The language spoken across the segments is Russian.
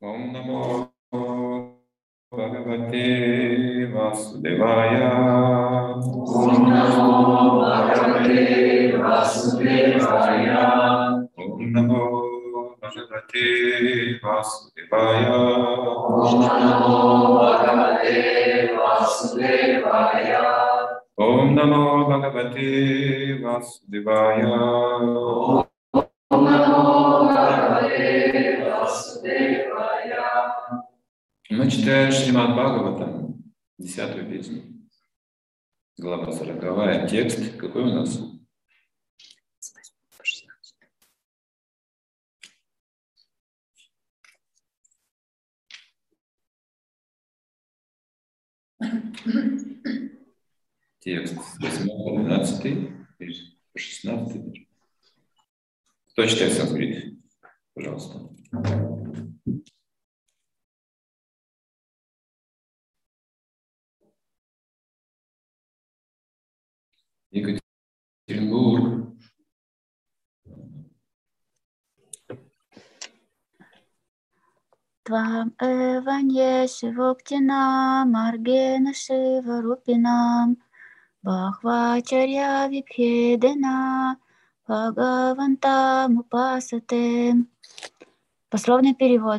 Om Namo Bhagavate Vasudevaya. Om Namo Bhagavate Vasudevaya. Om Namo Bhagavate Vasudevaya. Om Namo Bhagavate Vasudevaya. Om Namo Bhagavate Vasudevaya. Om Namo Bhagavate Vasudevaya. Мы читаем Шримад Бхагаватам, 10-ю песню. Глава 40, текст какой у нас? Текст 8-12 и 16. Кто читает санскрит? Пожалуйста. Екатеринбург. Твам эванье шивоктина маргена шиварупинам бахвачарья випхедена бхагавантам упасате. Пословный перевод.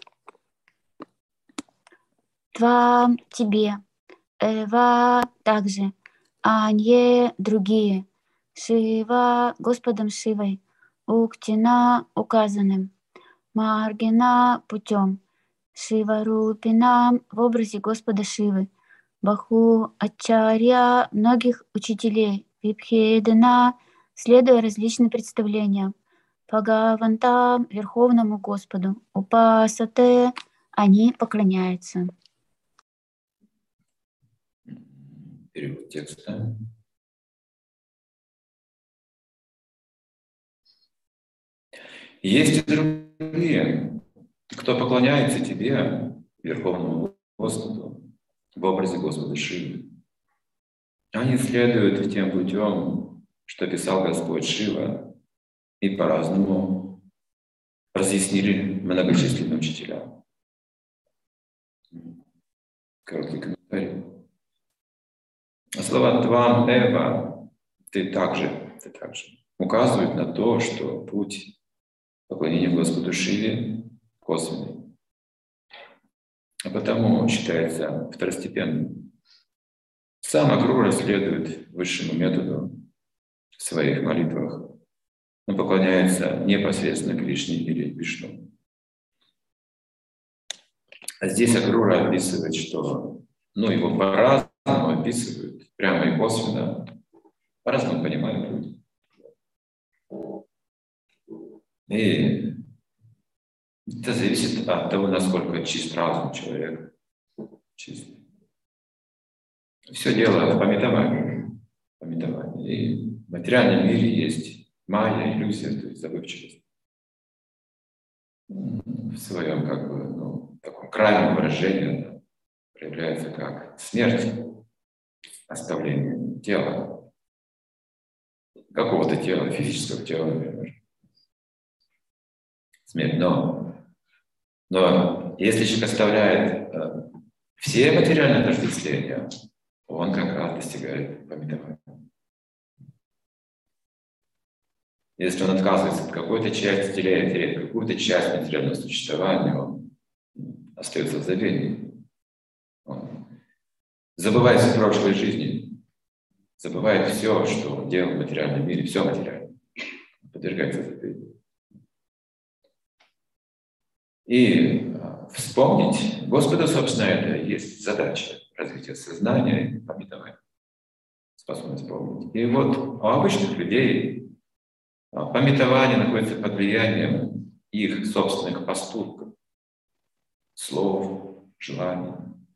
Твам тебе, эва также, анье другие, шива Господом Шивой, уктина указанным, Маргина путем, Шиварупина в образе Господа Шивы, Баху Ачарья многих учителей, Випхедена, следуя различным представлениям, Бхагаванта Верховному Господу, Упасате, они поклоняются. Перевод текста. Есть и другие, кто поклоняется тебе, Верховному Господу, в образе Господа Шивы. Они следуют тем путем, что писал Господь Шива, и по-разному разъяснили многочисленным учителям. Короткий комментарий. Слова «твам эва» ты также указывают на то, что путь поклонения Господу Шиве косвенный, а потому считается второстепенным. Сам Акрура следует высшему методу в своих молитвах. Он поклоняется непосредственно Кришне или Вишну. А здесь Акрура описывает, что его по-разному описывают, прямо и косвенно, по-разному понимают люди. И это зависит от того, насколько чист разум человека. Чист. Все дело в пометовании. И в материальном мире есть майя, иллюзия, то есть забывчивость. В своем, таком крайнем выражении она проявляется как смерть, оставление тела, какого-то тела, физического тела, например. Смерть. Но если человек оставляет все материальные отождествления, он как раз достигает пометования. Если он отказывается от какой-то части тела, теряет какую-то часть материального существования, он остается в забвении. Он забывает в прошлой жизни, забывает все, что он делал в материальном мире, все материальное, подвергается забвению. И вспомнить Господа, собственно, это и есть задача развития сознания и пометования, способность помнить. И вот у обычных людей пометование находится под влиянием их собственных поступков, слов, желаний.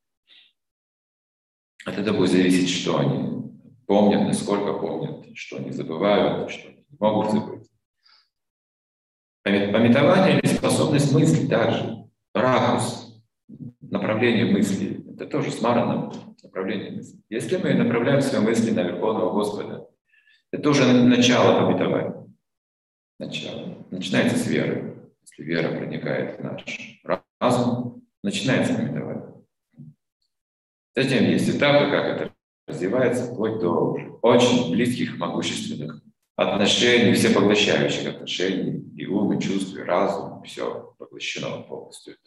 От этого будет зависеть, что они помнят, насколько помнят, что они забывают, что они не могут забыть. Пометование или способность мысли также, ракурс, направление мысли, это тоже смарана, направление мысли. Если мы направляем свои мысли на Верховного Господа, это уже начало пометования. Начало. Начинается с веры. Если вера проникает в наш разум, начинается пометование. Затем есть этапы, как это развивается, вплоть до очень близких, могущественных отношений, всепоглощающих отношений, и ум, и чувства, и разум, все поглощено полностью.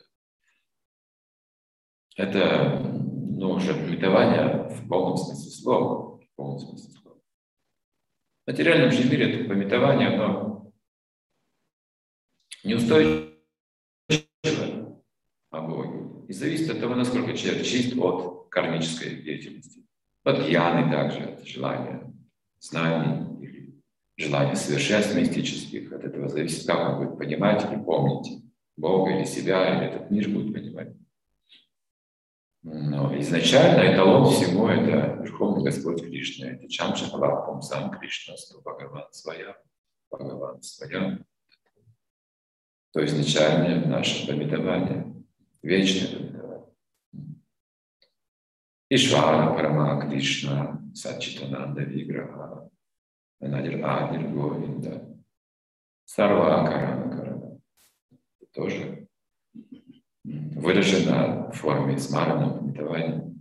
Это уже пометование в полном смысле слова. В полном смысле слова. В материальном же мире это пометование, оно неустойчиво о Боге. И зависит от того, насколько человек чист от кармической деятельности. От гьяны также, от желания знаний или желания совершенств мистических. От этого зависит, как он будет понимать или помнить Бога или себя, или этот мир будет понимать. Но изначально эталон всему — это Верховный Господь Кришна. Это Чамчахалак Пумсам Кришна, Бхагаван Своя, Бхагаван Своя. То изначально наше пометование, вечное пометование. Ишвара Парама Кришна, Сачитананда Виграха, Анадир Адир Говинда, Сарва Карана Карана. Это тоже выражено в форме смарана, пометования.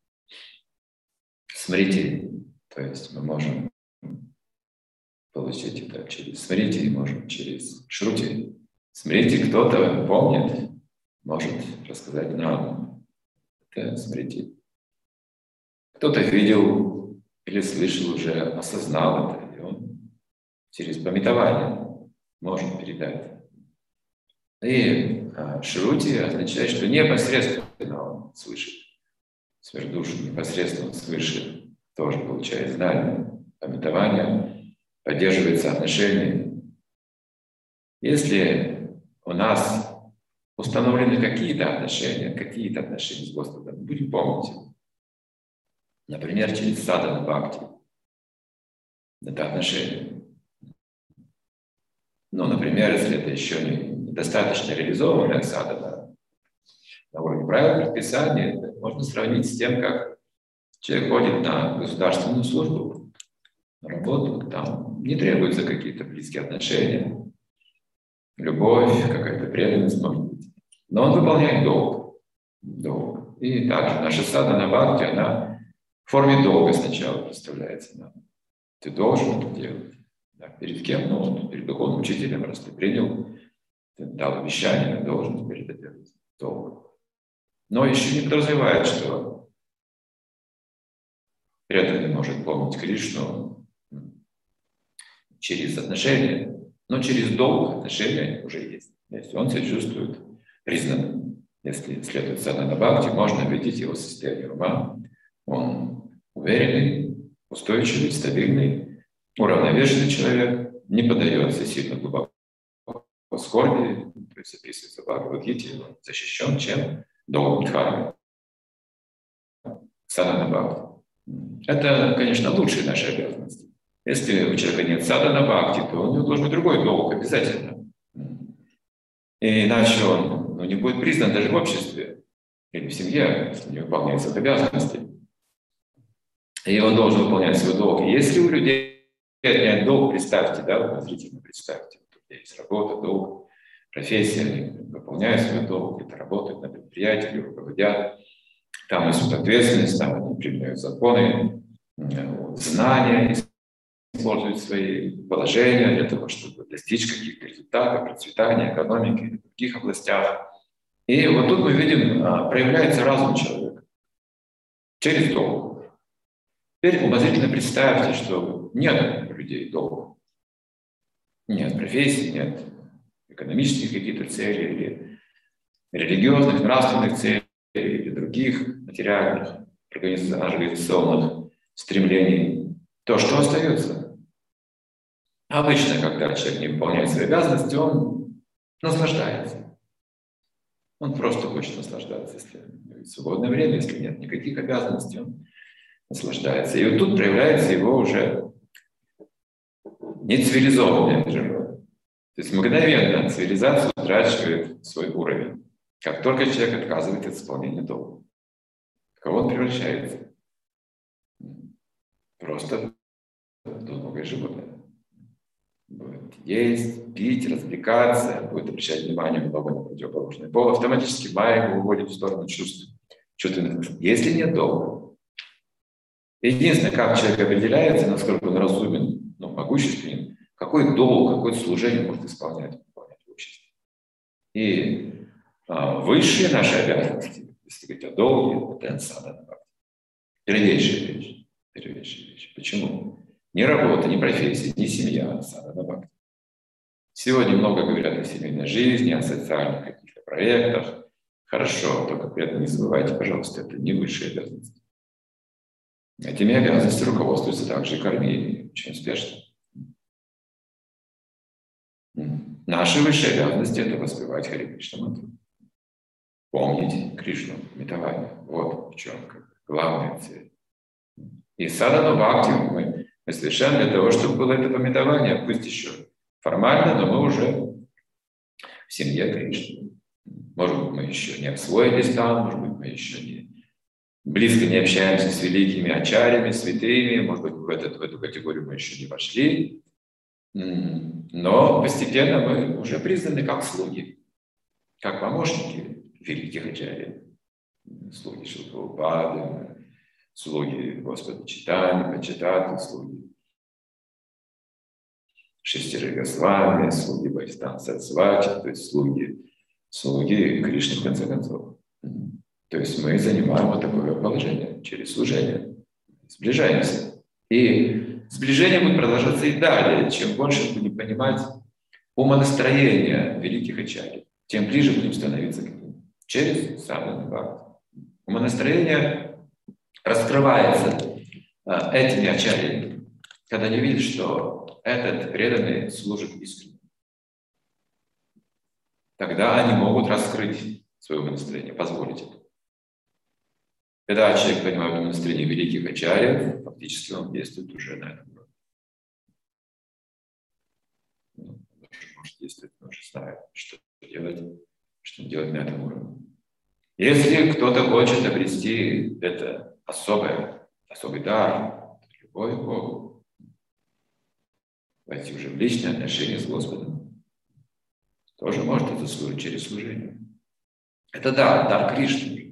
Смрити, то есть мы можем получить это через смрити, можем через шрути. Смрити кто-то помнит, может рассказать нам. Это смрити. Кто-то видел или слышал уже, осознал это, и он через пометование может передать. И шрути означает, что непосредственно он слышит. Сверхдушу непосредственно свыше тоже получает знание, пометование, поддерживается отношения. Если у нас установлены какие-то отношения с Господом, будем помнить. Например, через садхана бхакти. Это отношения. Но, например, если это еще недостаточно реализованная садхана на уровне правил предписания, это можно сравнить с тем, как человек ходит на государственную службу, на работу, там не требуются какие-то близкие отношения, любовь, какая-то преданность, может быть. Но он выполняет долг. И также наша садхана бхакти, она в форме долга сначала представляется нам. Ты должен это делать. Да, перед кем? Ну, перед духовным учителем, раз ты принял, ты дал обещание, ты должен теперь это делать. Долг. Но еще не подразумевает, что преданный может помнить Кришну через отношения, но через долг отношения уже есть. Если он себя чувствует признанным, если следует садхана бхакти, можно видеть его состояние ума. Он уверенный, устойчивый, стабильный, уравновешенный человек, не поддается сильно глубоко скорби, то есть описывается в Бхагавад-гите, он защищен чем? Долгом дхармы. Садхана бхакти. Это, конечно, лучшие наши обязанности. Если у человека нет садхана бхакти, то у него должен быть другой долг обязательно. И иначе он не будет признан даже в обществе или в семье, если не выполняет своих обязанностей. И он должен выполнять свой долг. И если у людей нет долг, представьте, да, зрительно представьте, у людей есть работа, долг, профессия, они выполняют свой долг, где-то работают на предприятии, руководят, там несут ответственность, там они применяют законы, знания, используют свои положения для того, чтобы достичь каких-то результатов, процветания экономики, в других областях. И вот тут мы видим, проявляется разум человека через долг. Теперь умозрительно представьте, что нет у людей долга. Нет профессий, нет экономических каких-то целей, или религиозных, нравственных целей, или других материальных, организационных стремлений. То, что остается? Обычно, когда человек не выполняет свои обязанности, он наслаждается. Он просто хочет наслаждаться, если свободное время, если нет никаких обязанностей, он наслаждается. И вот тут проявляется его уже нецивилизованное природа. То есть мгновенно цивилизация утрачивает свой уровень. Как только человек отказывает от исполнения долга. В кого он превращается? Просто двуногое животное. есть, пить, развлекаться, будет обращать внимание много на противоположный пол, автоматически майя уводит в сторону чувств, чувственных. Если нет долга. Единственное, как человек определяется, насколько он разумен, могущественен, какой долг, какое служение может выполнять в обществе. И высшие наши обязанности, если говорить о долге, это садхана бхакти. Первейшая вещь. Почему? Ни работа, ни профессия, ни семья, садхана бхакти. Сегодня много говорят о семейной жизни, о социальных каких-то проектах. Хорошо, только при этом не забывайте, пожалуйста, это не высшие обязанности. Этими обязанностями руководствуются также и кармии, очень успешно. Наши высшие обязанности – это воспевать Хари Кришна мантру. Помнить Кришну, памятование. Вот в чем главная цель. И садхану бхакти мы совершаем для того, чтобы было это памятование, пусть еще формально, но мы уже в семье Кришны. Может быть, мы еще не освоились там, может быть, мы еще не близко не общаемся с великими ачарьями, святыми, может быть, в эту категорию мы еще не вошли, но постепенно мы уже признаны как слуги, как помощники великих ачарьев, слуги Шрила Прабхупады, слуги Господа Чайтаньи, Почитаты, слуги Шестиры Госвами, слуги Бхактисиданта Сарасвати, то есть слуги Кришны в конце концов. То есть мы занимаем вот такое положение через служение, сближаемся. И сближение будет продолжаться и далее. Чем больше будем понимать умонастроение великих ачарьев, тем ближе будем становиться к ним через садхану бхакти. Умонастроение раскрывается этими ачарьями, когда они видят, что этот преданный служит искренне. Тогда они могут раскрыть свое умонастроение, позволить это. Когда человек понимает умонастроение великих ачарьев, фактически он действует уже на этом уровне. Может действовать, он уже знает, что делать на этом уровне. Если кто-то хочет обрести это особый дар, любовь к Богу, войти уже в личные отношения с Господом, тоже может это служить через служение. Это дар Кришны.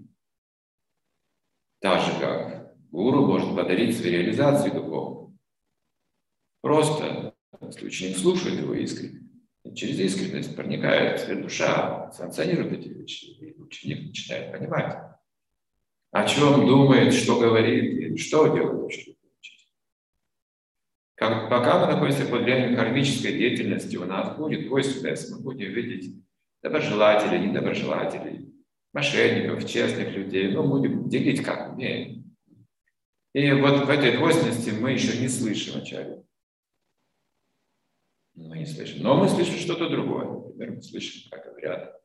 Так же, как гуру может подарить свою реализацию духовную. Просто, если ученик слушает его искренне, через искренность проникает душа, санкционирует эти вещи, и ученик начинает понимать, о чем думает, что говорит, и что делает ученик. Пока мы находимся под влиянием кармической деятельности, у нас будет двойственность, мы будем видеть доброжелателей, недоброжелателей, мошенников, честных людей, будем делить как умеем. И вот в этой двойственности мы еще не слышим ачарью. Мы не слышим. Но мы слышим что-то другое. Например, мы слышим, как говорят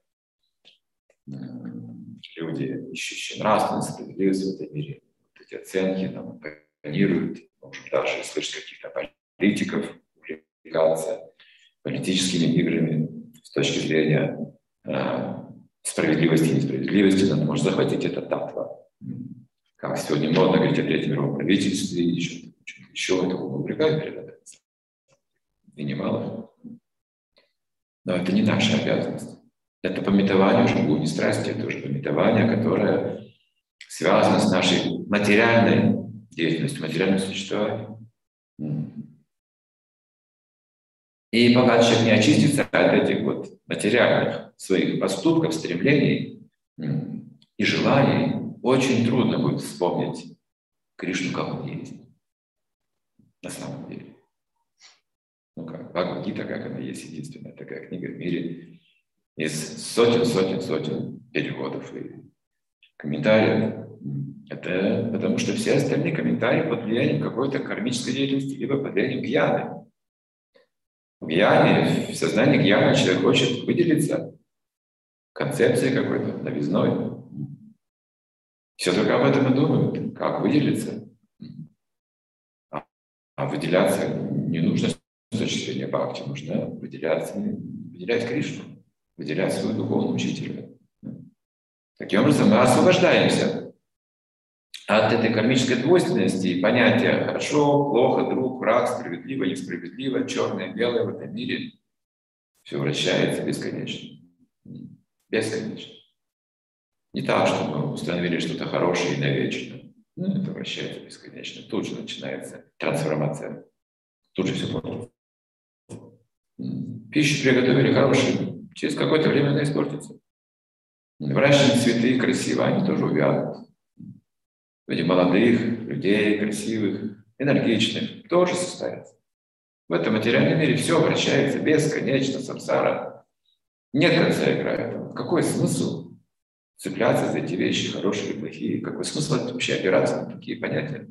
люди, ищущие нравственность, справедливость в этом мире. Вот эти оценки нам планируют. Можем даже слышать каких-то политиков, увлекаться политическими играми с точки зрения справедливости и несправедливости, надо может захватить это татва. Как сегодня модно говорить о третьем мировом правительстве, еще этого увлекают перед этим. И немало. Но это не наша обязанность. Это памятование уже будет не страсти, это уже памятование, которое связано с нашей материальной деятельностью, материальным существованием. И пока человек не очистится от этих вот материальных своих поступков, стремлений и желаний, очень трудно будет вспомнить Кришну, как он есть. На самом деле. Как Бхагавад-гита, как она есть, единственная такая книга в мире, из сотен переводов и комментариев. Это потому что все остальные комментарии под влиянием какой-то кармической деятельности, либо под влиянием гьяны. В гьяне, в сознании гьяна человек хочет выделиться концепцией какой-то, новизной. Все только об этом и думают, как выделиться. А выделяться не нужно с точки зрения бхакти, нужно выделять Кришну, выделять своего духовного учителя. Таким образом мы освобождаемся от этой кармической двойственности и понятия хорошо, плохо, друг, враг, справедливо, несправедливо, черное, белое в этом мире все вращается бесконечно. Бесконечно. Не так, что мы установили что-то хорошее и навечно. Это вращается бесконечно. Тут же начинается трансформация. Тут же все портится. Пищу приготовили хорошую, через какое-то время она испортится. Выращенные цветы красиво, они тоже увядут. Люди молодых, людей красивых, энергичных тоже состоятся. В этом материальном мире все вращается бесконечно, самсара. Нет конца играет. Какой смысл цепляться за эти вещи, хорошие или плохие? Какой смысл вообще опираться на такие понятия?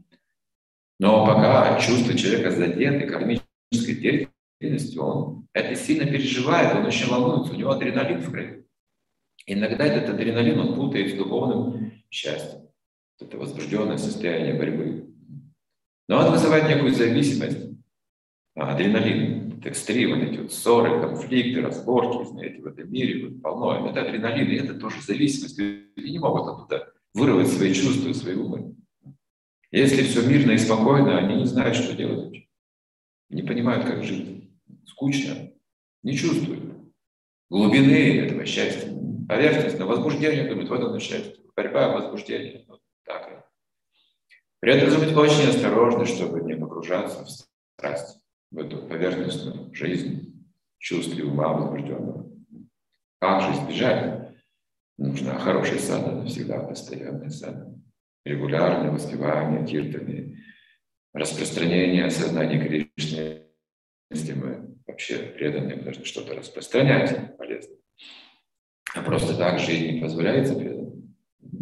Но пока чувство человека задеты кармической деятельностью, он это сильно переживает, он очень волнуется, у него адреналин в крови. Иногда этот адреналин он путает с духовным счастьем. Это возбужденное состояние борьбы. Но он вызывает некую зависимость. Адреналин, это экстримы, эти вот ссоры, конфликты, разборки, знаете, в этом мире вот полно. Это адреналин, и это тоже зависимость. Люди не могут оттуда вырвать свои чувства, свои умы. Если все мирно и спокойно, они не знают, что делать. Не понимают, как жить. Скучно, не чувствуют глубины этого счастья. Поверхностно, возбуждение, думают, вот оно счастье. Борьба, возбуждение. Вот так. При этом нужно быть очень осторожны, чтобы не погружаться в страсть, в эту поверхностную жизнь, чувств и ума возбужденного. Как же избежать? Нужна хорошая садхана, всегда постоянная садхана. Регулярное воспевание киртаны, распространение осознания Кришны. Если мы вообще преданные, мы должны что-то распространять полезно. А просто так жить не позволяется преданным.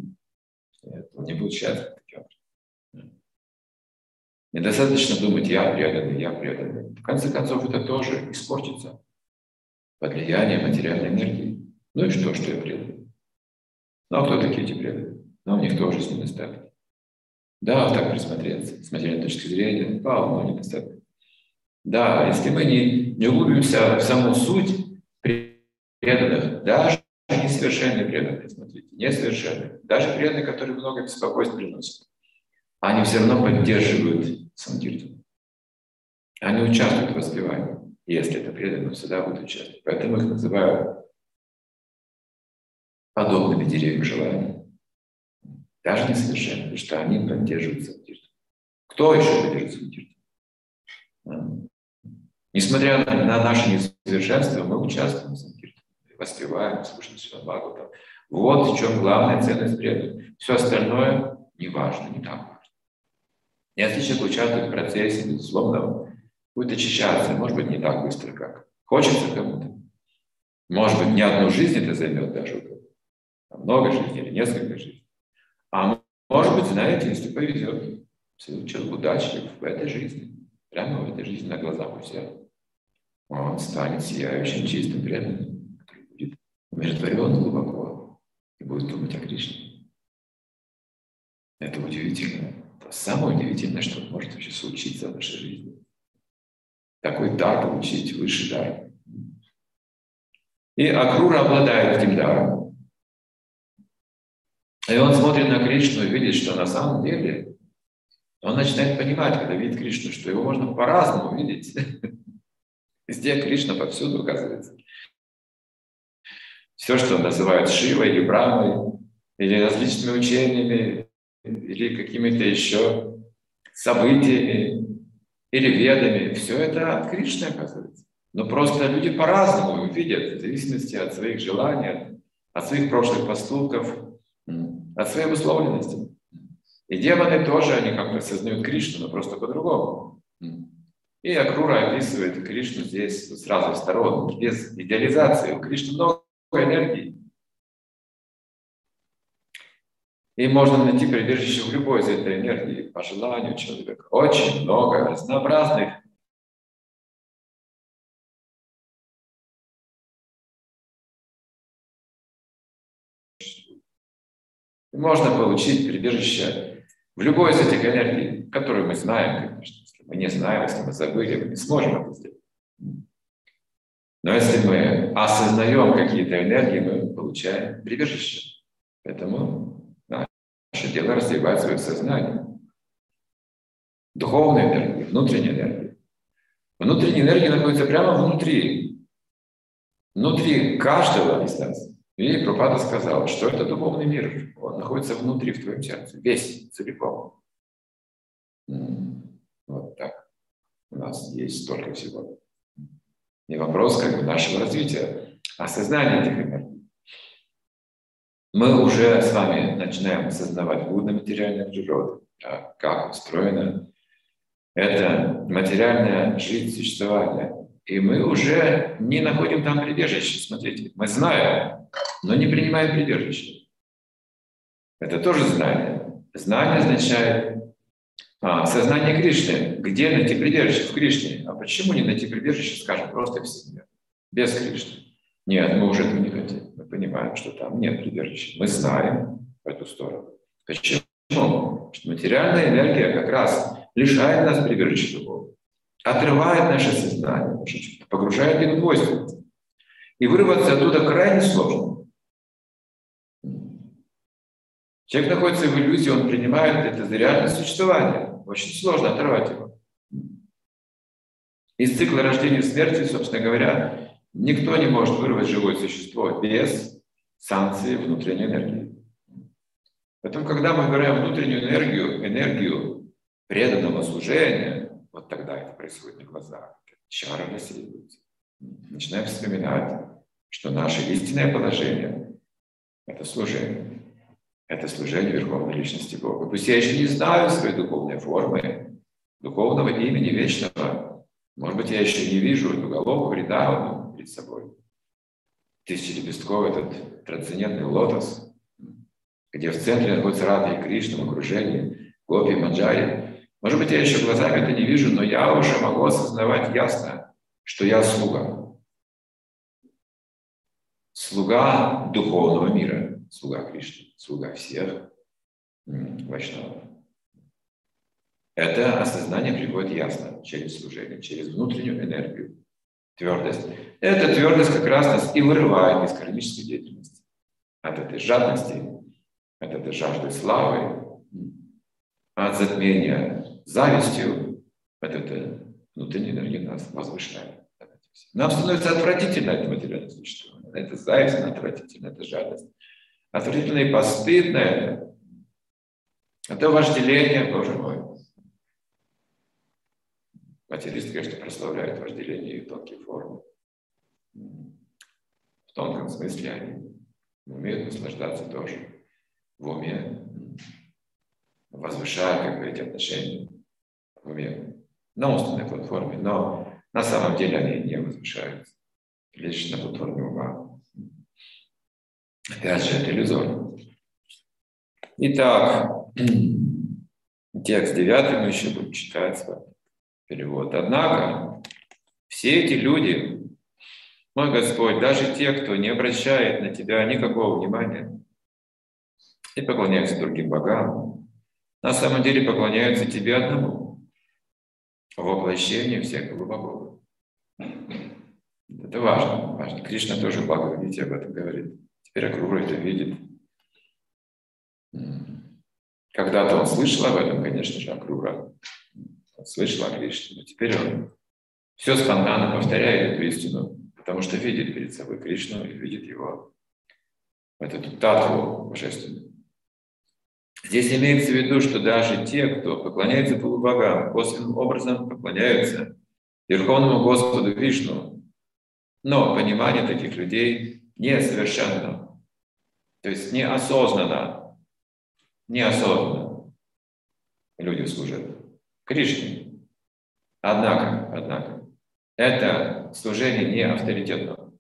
Он не будет счастлив таким образом. Недостаточно думать, я преданный, я преданный. В конце концов, это тоже испортится под влиянием материальной энергии. Ну и что я преданный? Ну а кто такие эти преданные? Ну, у них тоже есть недостатки. Да, так присмотреться. С материальной точки зрения, полно недостатков. Да, если мы не углубимся в саму суть преданных, даже несовершенные преданные, смотрите, несовершенные, даже преданные, которые много беспокойств приносят, они все равно поддерживают санкиртану. Они участвуют в воспевании. Если это преданные, всегда будут участвовать. Поэтому их называют подобными деревьям желаний. Даже несовершенные, потому что они поддерживают санкиртану. Кто еще поддерживает санкиртану? Несмотря на наше несовершенство, мы участвуем в санкиртане, воспеваем, слушаем Шримад Бхагаватам. Вот в чем главная ценность преданных. Все остальное не важно, не так важно. Если человек участвует в процессе, безусловно, будет очищаться, может быть, не так быстро, как хочется кому-то. Может быть, не одну жизнь это займет даже, а много жизней или несколько жизней. А может быть, знаете, если повезет, если человек удачлив в этой жизни, прямо в этой жизни на глазах у всех, он станет сияющим, чистым, преданным, который будет умиротворен глубоко и будет думать о Кришне. Это удивительно. Это самое удивительное, что может вообще случиться в нашей жизни. Такой дар получить, высший дар. И Акрура обладает этим даром. И он смотрит на Кришну и видит, что на самом деле он начинает понимать, когда видит Кришну, что его можно по-разному видеть. Везде Кришна повсюду, оказывается. Все, что называют Шивой или Брамой, или различными учениями, или какими-то еще событиями, или ведами, все это от Кришны, оказывается. Но просто люди по-разному видят, в зависимости от своих желаний, от своих прошлых поступков, от своей обусловленности. И демоны тоже, они как-то осознают Кришну, но просто по-другому. И Акрура описывает Кришну здесь с разных сторон, без идеализации. У Кришны много энергии. И можно найти прибежище в любой из этой энергии, по желанию человека. Очень много разнообразных. Можно получить прибежище в любой из этих энергий, которые мы знаем, конечно. Если мы не знаем, если мы забыли, мы не сможем это сделать. Но если мы осознаем какие-то энергии, мы получаем прибежище. Поэтому Наше дело развивать свое сознание. Духовная энергия, внутренняя энергия. Внутренняя энергия находится прямо внутри. Внутри каждого из нас. И Прабхупада сказал, что это духовный мир. Он находится внутри, в твоем сердце. Весь, целиком. Вот так. У нас есть столько всего. Не вопрос нашего развития, а сознания этих энергий. Мы уже с вами начинаем осознавать будно-материальную природу, как устроена эта материальная жизнь, существование. И мы уже не находим там прибежище. Смотрите, мы знаем, но не принимаем прибежище. Это тоже знание. Знание означает сознание Кришны. Где найти прибежище? В Кришне. А почему не найти прибежище, скажем, просто в себе? Без Кришны. Нет, мы уже этого не хотим. Мы понимаем, что там нет прибежища. Мы знаем в эту сторону. Почему? Потому что материальная энергия как раз лишает нас прибежища духовного, отрывает наше сознание, погружает их в двойственность. И вырваться оттуда крайне сложно. Человек находится в иллюзии, он принимает это за реальное существование. Очень сложно оторвать его. Из цикла рождения и смерти, собственно говоря, никто не может вырвать живое существо без санкции внутренней энергии. Поэтому, когда мы выбираем внутреннюю энергию преданного служения, вот тогда это происходит на глазах. Чара рассеивается. Начинаем вспоминать, что наше истинное положение – это служение. Это служение Верховной Личности Бога. Пусть я еще не знаю своей духовной формы, духовного имени вечного. Может быть, я еще не вижу эту голову Вриндавана перед собой. Тысячелепестковый этот трансцендентный лотос, где в центре находится Рада и Кришна в окружении Гопи и Манджари. Может быть, я еще глазами это не вижу, но я уже могу осознавать ясно, что я слуга. Слуга духовного мира, слуга Кришны, слуга всех вайшнавов. Это осознание приходит ясно через служение, через внутреннюю энергию, твердость. Эта твердость как раз нас и вырывает из кармической деятельности, от этой жадности, от этой жажды славы, от затмения завистью, от этой внутренней энергии нас возвышает. Нам становится отвратительно это материальное существование. Это зависть, отвратительно, это жадность. Отвратительно и постыдно это. Это вожделение, Боже мой. Материалисты, конечно, прославляют вожделение и тонкие формы. В тонком смысле они умеют наслаждаться тоже в уме, возвышая эти отношения в уме на умственной платформе, но на самом деле они не возвышаются, лишь на платформе ума. Опять же, это иллюзорно. Итак, текст 9 мы еще будем читать с вами. Перевод. Однако все эти люди, мой Господь, даже те, кто не обращает на Тебя никакого внимания и поклоняются другим богам, на самом деле поклоняются Тебе одному, воплощению всех богов. Это важно, важно. Кришна тоже в Бхагавад-гите об этом говорит. Теперь Акрура это видит. Когда-то он слышал об этом, конечно же, Акрура. Он слышал о Кришне, но теперь он все спонтанно повторяет эту истину, потому что видит перед собой Кришну и видит его, эту татву божественную. Здесь имеется в виду, что даже те, кто поклоняется полубогам, косвенным образом поклоняются Верховному Господу Вишну, но понимание таких людей несовершенно, то есть неосознанно люди служат Кришне. Однако, это служение не авторитетно.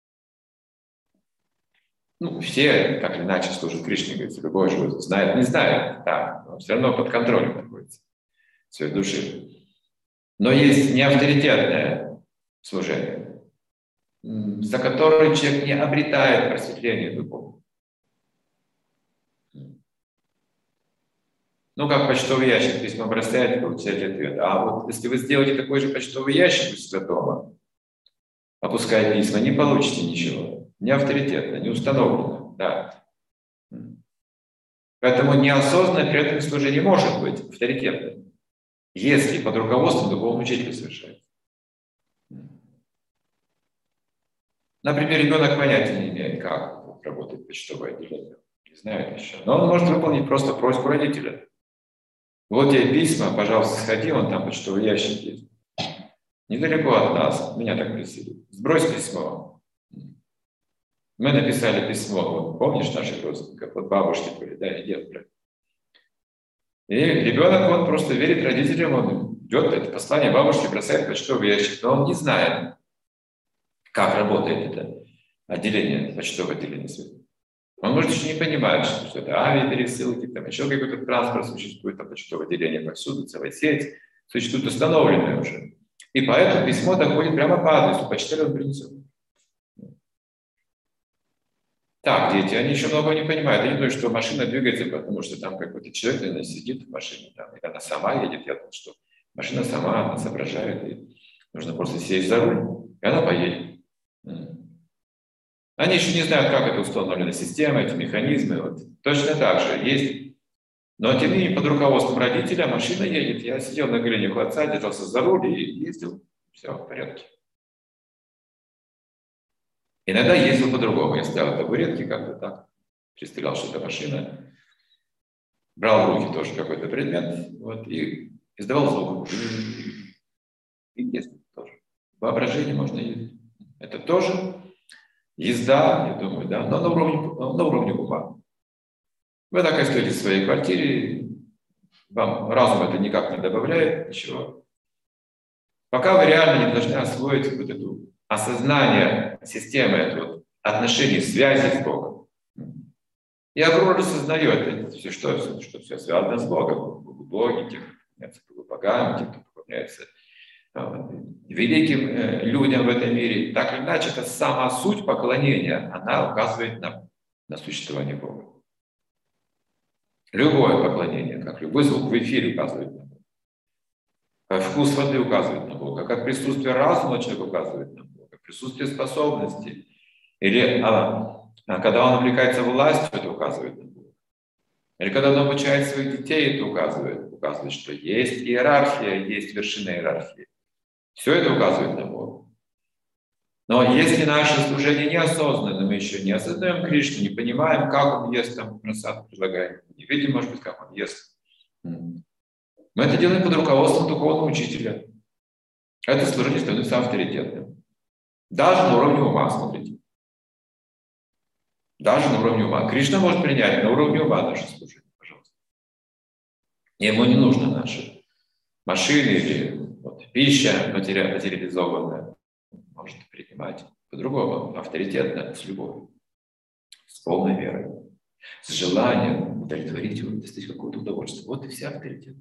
Все так или иначе служат Кришне, говорится, любой живой знает, не знает, да, но все равно под контролем находится своей души. Но есть неавторитетное служение, за которое человек не обретает просветление духовное. Как почтовый ящик, письмо бросаете, получаете ответ. А вот если вы сделаете такой же почтовый ящик у себя дома, опуская письма, не получите ничего. Не авторитетно, не установлено. Да. Поэтому неосознанное преданное служение может быть авторитетным, если под руководством духовного учителя совершается. Например, ребенок понятия не имеет, как работает почтовое отделение, не знает еще. Но он может выполнить просто просьбу родителя. Вот тебе письма, пожалуйста, сходи, вон там почтовый ящик есть. Недалеко от нас, меня так просили. Сбрось письмо. Мы написали письмо, вот, помнишь наших родственников, вот бабушки были, да, и дедушки. И ребенок, он просто верит родителям, он идет, это послание бабушки бросает в почтовый ящик, но он не знает, как работает это отделение, почтовое отделение света. Он может еще не понимать, что это авиапересылки, там еще какой-то транспорт существует, там почтовое отделение повсюду, целая сеть, существует установленное уже. И поэтому письмо доходит прямо по адресу, почтальон он принесет. Так, дети, они еще много не понимают. Они думают, что машина двигается, потому что там какой-то человек, наверное, сидит в машине, там, и она сама едет. Я думаю, что машина сама, она соображает, и нужно просто сесть за руль, и она поедет. Они еще не знают, как это установлена система, эти механизмы. Вот. Точно так же есть. Но тем не менее, под руководством родителя машина едет. Я сидел на коленях у отца, держался за руль и ездил. Все в порядке. Иногда ездил по-другому. Я стоял на табуретке как-то так, представлял, что это машина. Брал в руки тоже какой-то предмет вот, и издавал звук. И ездил тоже. Воображение можно ездить. Это тоже езда, я думаю, да, но на уровне ума. Вы так и стоите в своей квартире, вам разум это никак не добавляет ничего. Пока вы реально не должны освоить вот это осознание системы, это вот отношений, связи с Богом. И Агрура осознает это все, что все связано с Богом. Боги, те, кто поклоняются богам, те, кто поклоняется великим людям в этом мире. Так или иначе, это сама суть поклонения, она указывает на существование Бога. Любое поклонение, как любой звук в эфире указывает на Бога. Как вкус воды указывает на Бога, как присутствие разума человека указывает на Бога, присутствие способностей. Или когда он увлекается властью, это указывает на Бога. Или когда он обучает своих детей, это указывает, что есть иерархия, есть вершина иерархии. Все это указывает на Бога. Но если наше служение неосознанно, мы еще не осознаем Кришну, не понимаем, как он ест, там просад предлагаем, не видим, может быть, как он ест. Мы это делаем под руководством духовного учителя. Это служение становится авторитетным. Даже на уровне ума, смотрите. Даже на уровне ума. Кришна может принять на уровне ума наше служение, пожалуйста. Ему не нужно наши машины или пища материализованная. Может принимать по-другому, авторитетно, с любовью, с полной верой, с желанием удовлетворить его, достичь какого-то удовольствия. Вот и вся авторитет.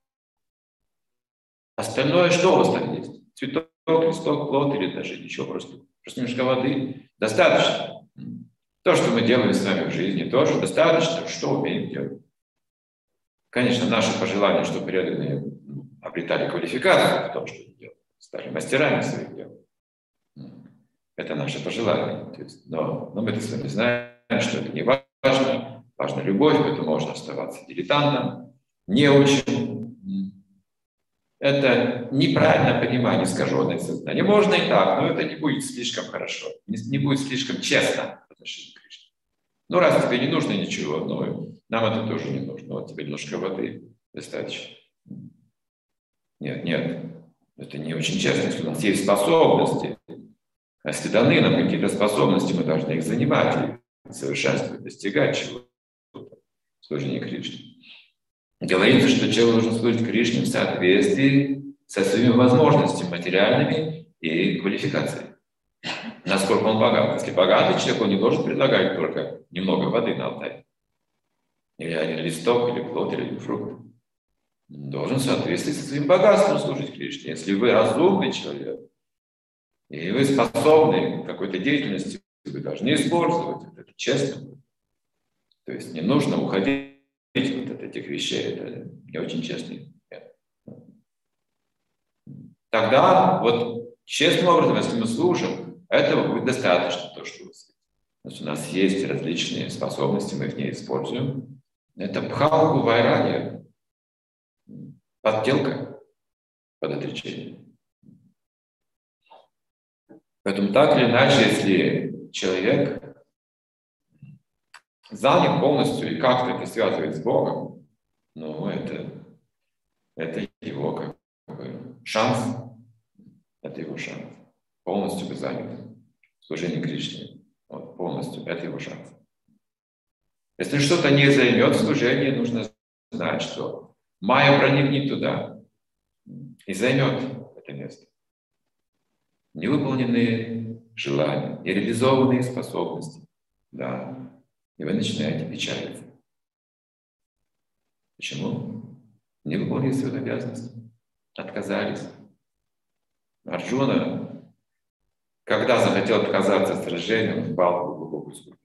Остальное, что у вас там есть? Цветок, листок, плод или даже ничего, просто немножко воды. Достаточно. То, что мы делаем с вами в жизни, тоже достаточно, что умеем делать. Конечно, наши пожелания, чтобы преданные обретали квалификацию в том, что они делают, стали мастерами своих дел. Это наше пожелание. Но мы-то с вами знаем, что это не важно. Важна любовь, поэтому можно оставаться дилетантом, неучим. Это неправильное понимание, искаженное сознание. Можно и так, но это не будет слишком хорошо, не будет слишком честно в отношении к Кришне. Ну, раз тебе не нужно ничего, но нам это тоже не нужно. Вот тебе немножко воды достаточно. Нет, это не очень честно. Если у нас есть способности, если даны нам какие-то способности, мы должны их занимать и совершенствовать, достигать чего-то в служении Кришне. Говорится, что человек должен служить Кришне в соответствии со своими возможностями материальными и квалификацией. Насколько он богат. Если богатый человек, он не должен предлагать только немного воды на алтарь. Или один листок, или плод, или фрукт. Он должен в соответствии со своим богатством служить Кришне. Если вы разумный человек, и вы способны к какой-то деятельности, вы должны использовать это честно. То есть не нужно уходить вот от этих вещей, это не очень честно. Тогда вот честным образом, если мы служим, этого будет достаточно, то, что у нас есть. У нас есть различные способности, мы их не используем. Это бхавку вайраги, подделка под отречение. Поэтому так или иначе, если человек занят полностью и как-то это связывает с Богом, ну, это его как бы шанс, это его шанс. Полностью быть занят в служении Кришне. Вот, полностью, это его шанс. Если что-то не займет в служении, нужно знать, что майя проникнет туда и займет это место. Невыполненные желания, нереализованные способности, да, и вы начинаете печалиться. Почему? Не выполнили свои обязанности, отказались. Арджуна, когда захотел отказаться от сражения, он впал в глубокую скорбь.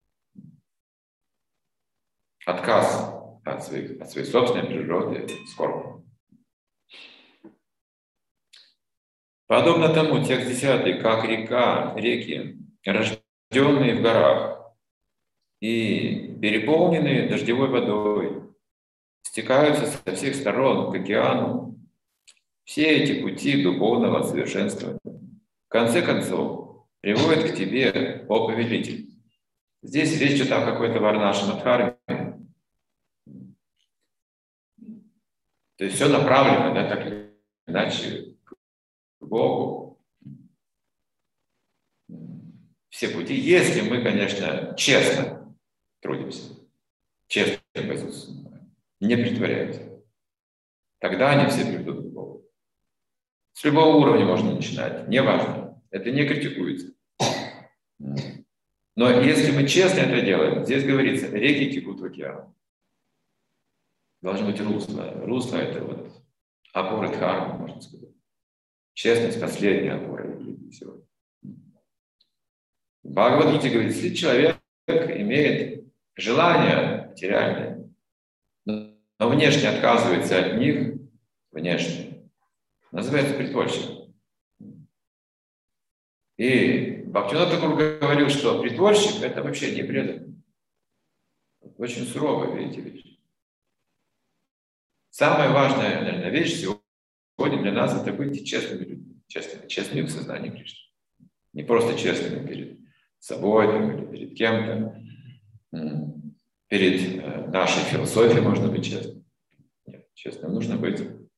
Отказ от своей собственной природы, скорбь. Подобно тому, текст 10, как реки, рожденные в горах и переполненные дождевой водой, стекаются со всех сторон к океану, все эти пути духовного совершенствования в конце концов приводят к тебе, о повелитель. Здесь речь идет о какой-то варнашамадхарме. То есть все направлено, да, так или иначе, к Богу. Все пути, если мы, конечно, честно трудимся, честно не притворяемся, тогда они все приведут к Богу. С любого уровня можно начинать, неважно, это не критикуется. Но если мы честно это делаем, здесь говорится, реки текут в океан. Должно быть русло. Русло – это вот опора дхармы, можно сказать. Честность – последняя опора религии сегодня. В Бхагавад-гите говорится, если человек имеет желание материальное, но внешне отказывается от них, внешне, называется притворщиком. И Бхактивинода Тхакур говорил, что притворщик – это вообще не преданный. Очень суровая, видите, вещь. Самая важная, наверное, вещь сегодня для нас – это быть честными людьми, честными в сознании Кришны. Не просто честными перед собой там, или перед кем-то, перед нашей философией можно быть честным. Нет, честным нужно быть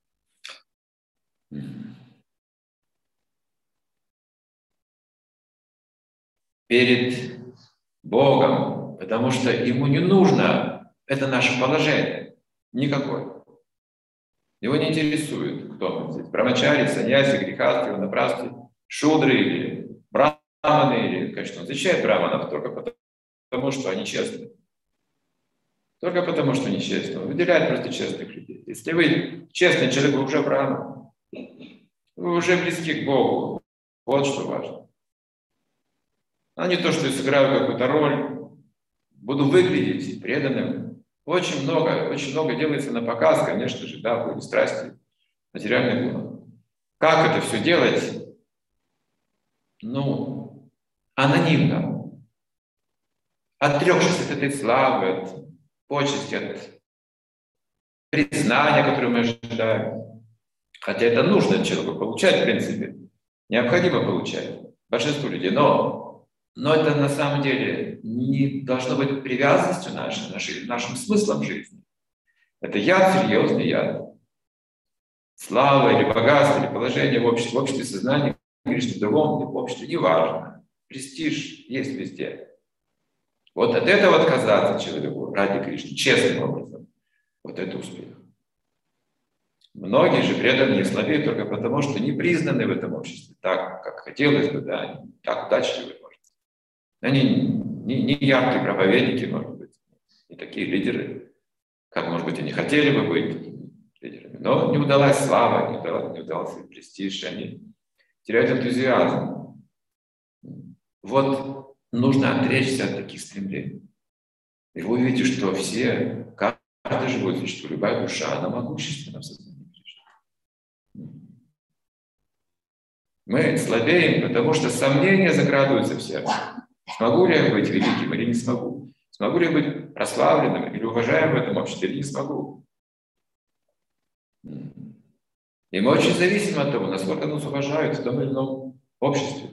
перед Богом, потому что ему не нужно это наше положение, никакое. Его не интересует, кто мы здесь, брамачари, саньяси, грехасти, ванапрасти, шудры или браманы, или, конечно, он защищает браманов только потому, что они честные. Только потому, что они честные. Он выделяет просто честных людей. Если вы честный человек, вы уже браман, вы уже близки к Богу. Вот что важно. А не то, что я сыграю какую-то роль, буду выглядеть преданным. Очень много делается на показ, конечно же, да, будет страсти, материальный гуна. Как это все делать? Ну, анонимно. Отрекшись от этой славы, от почести, от признания, которое мы ожидаем. Хотя это нужно человеку получать, в принципе. Необходимо получать. Большинству людей. Но это на самом деле не должно быть привязанностью нашим смыслом жизни. Это яд, серьезный яд. Слава или богатство, или положение в обществе сознания, Кришны, в другом в обществе, неважно. Престиж есть везде. Вот от этого отказаться человеку ради Кришны, честным образом, вот это успех. Многие же преданные слабеют только потому, что не признаны в этом обществе так, как хотелось бы, да, так удачливы. Они не яркие проповедники, может быть, не такие лидеры, как, может быть, они хотели бы быть лидерами. Но не удалась слава, не удался престиж, они теряют энтузиазм. Вот нужно отречься от таких стремлений. И вы увидите, что каждое живое существо, любая душа, она могущественна в сознании Кришны. Мы слабеем, потому что сомнения закрадываются в сердце. Смогу ли я быть великим или не смогу? Смогу ли быть прославленным или уважаемым в этом обществе, или не смогу? И мы очень зависим от того, насколько нас уважают в том или ином обществе.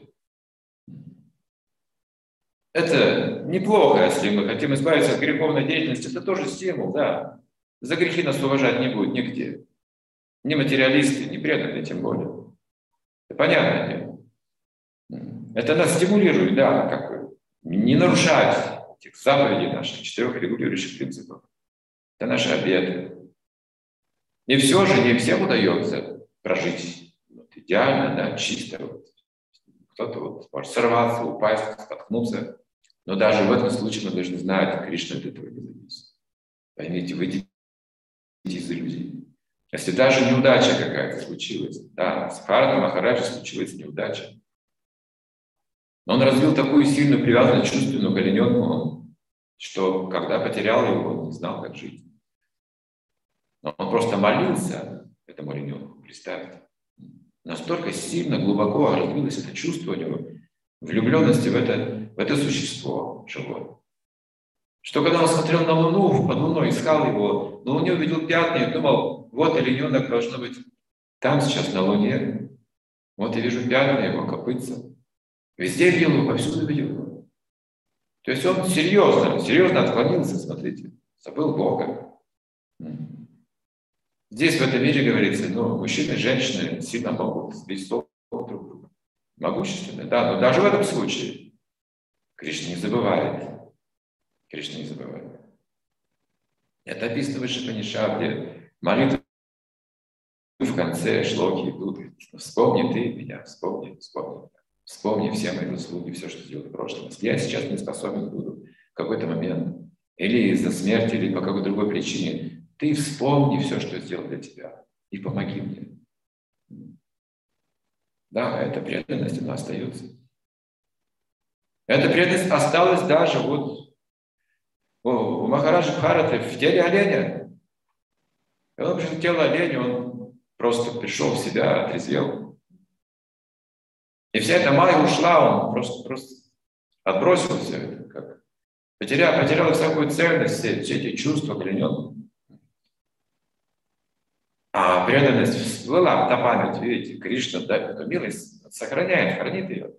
Это неплохо, если мы хотим избавиться от греховной деятельности, это тоже стимул, да. За грехи нас уважать не будет нигде. Ни материалисты, ни преданные, тем более. Это понятное дело. Это нас стимулирует, да, как бы не нарушать этих заповедей наших, 4 регулирующих принципов. Это наши обеты. И все же не всем удается прожить идеально, да, чисто. Кто-то может сорваться, упасть, споткнуться. Но даже в этом случае мы должны знать, Кришна от этого не зависит. Поймите, выйдите из иллюзий. Если даже неудача какая-то случилась, да, с Бхарата Махараджа случилась неудача, но он развил такую сильную привязанность чувственную к олененку, что когда потерял его, он не знал, как жить. Но он просто молился этому олененку, представьте. Настолько сильно, глубоко развилось это чувство у него, влюбленности в это существо живое. Что когда он смотрел на Луну, под Луной искал его, на Луне увидел пятна и думал, вот олененок должно быть там сейчас на Луне. Вот я вижу пятна его, копытца. Везде видел его, повсюду видел его. То есть он серьезно отклонился, смотрите, забыл Бога. Здесь в этом мире говорится, мужчины и женщины сильно могут сбить с толку друг друга. Могущественные, да, но даже в этом случае Кришна не забывает. Кришна не забывает. Это описано в Ишипанишаде. Молитва в конце шлоки идут. Вспомни ты меня, вспомни. Вспомни все мои заслуги, все, что сделал в прошлом. Если я сейчас не способен буду в какой-то момент, или из-за смерти, или по какой-то другой причине, ты вспомни все, что я сделал для тебя, и помоги мне. Да, эта преданность, она остается. Эта преданность осталась даже вот у Махараджа Бхараты в теле оленя. И он пришел в тело оленя, он просто пришел в себя, отрезвел. И вся эта майя ушла, он просто отбросил все это, как потерял всякую ценность, все эти чувства олененка. А преданность всплыла на память, видите, Кришна, да, эту милость сохраняет, хранит ее.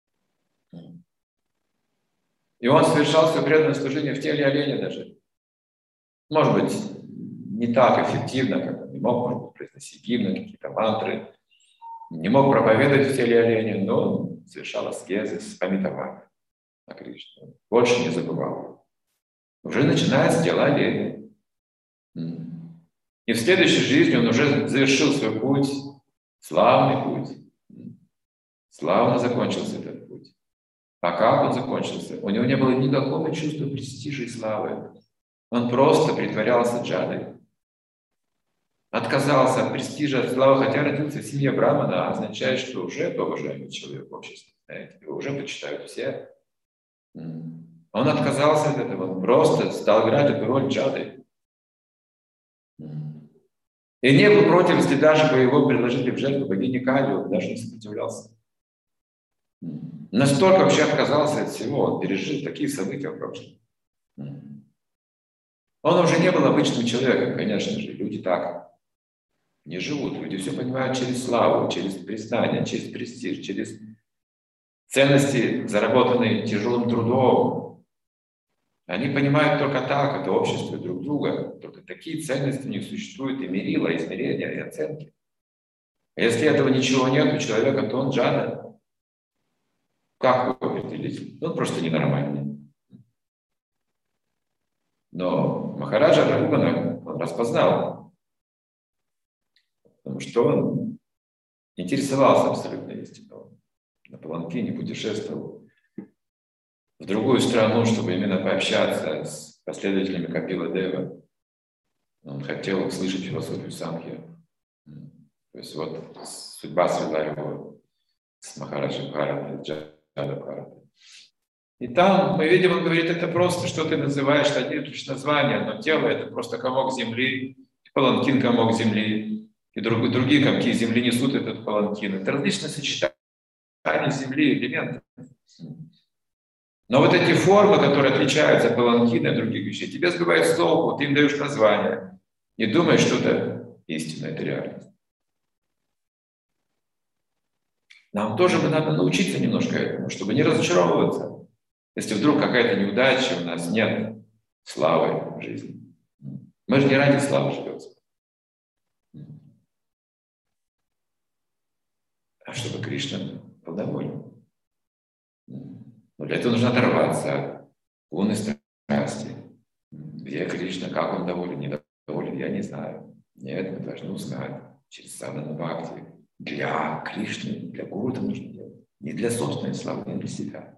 И он совершал свое преданное служение в теле оленя даже. Может быть, не так эффективно, как он не мог, может быть, произносить гимны, какие-то мантры, не мог проповедовать в теле оленя, но он совершал аскезы с памятованием на Кришну. Больше не забывал. Уже начинается тело оленя. И в следующей жизни он уже завершил свой путь, славный путь. Славно закончился этот путь. А как он закончился? У него не было никакого чувства престижа и славы. Он просто притворялся джадой. Отказался от престижа, от славы, хотя родился в семье Брахмана, означает, что уже это уважаемый человек в обществе. Знаете, его уже почитают все. Он отказался от этого, он просто стал играть эту роль джады. И не был против, если даже бы его предложили в жертву богине Кали, он даже не сопротивлялся. Настолько вообще отказался от всего, он пережил такие события в прошлом. Он уже не был обычным человеком, конечно же, люди так не живут, люди все понимают через славу, через признание, через престиж, через ценности, заработанные тяжелым трудом. Они понимают только так, это общество друг друга, только такие ценности у них существуют, и мерила, измерения, и оценки. А если этого ничего нет у человека, то он джада. Как его определить? Он просто ненормальный. Но Махараджа Рагхунатха он распознал, потому что он интересовался абсолютно истиной. На паланкине путешествовал в другую страну, чтобы именно пообщаться с последователями Капила Дева. Он хотел услышать философию Самхи. То есть вот судьба свела его с Махараджа Бхарата, Джада Бхарата. И там мы видим, он говорит, это просто, что ты называешь, это одни лишь названия, но тело это просто комок земли, паланкин комок земли, и другие комки земли несут этот паланкин. Это различные сочетания земли, элементов. Но вот эти формы, которые отличаются от паланкина и других вещей, тебе сбивают с толку, ты им даешь название. Не думай, что это истина, это реальность. Нам тоже надо научиться немножко этому, чтобы не разочаровываться. Если вдруг какая-то неудача, у нас нет славы в жизни. Мы же не ради славы живем. А чтобы Кришна был доволен. Но для этого нужно оторваться от лунной страсти. Где Кришна, как он доволен, недоволен, я не знаю. Нет, мы должны узнать через садану бхакти. Для Кришны, для Гуру это нужно делать. Не для собственной славы, не для себя.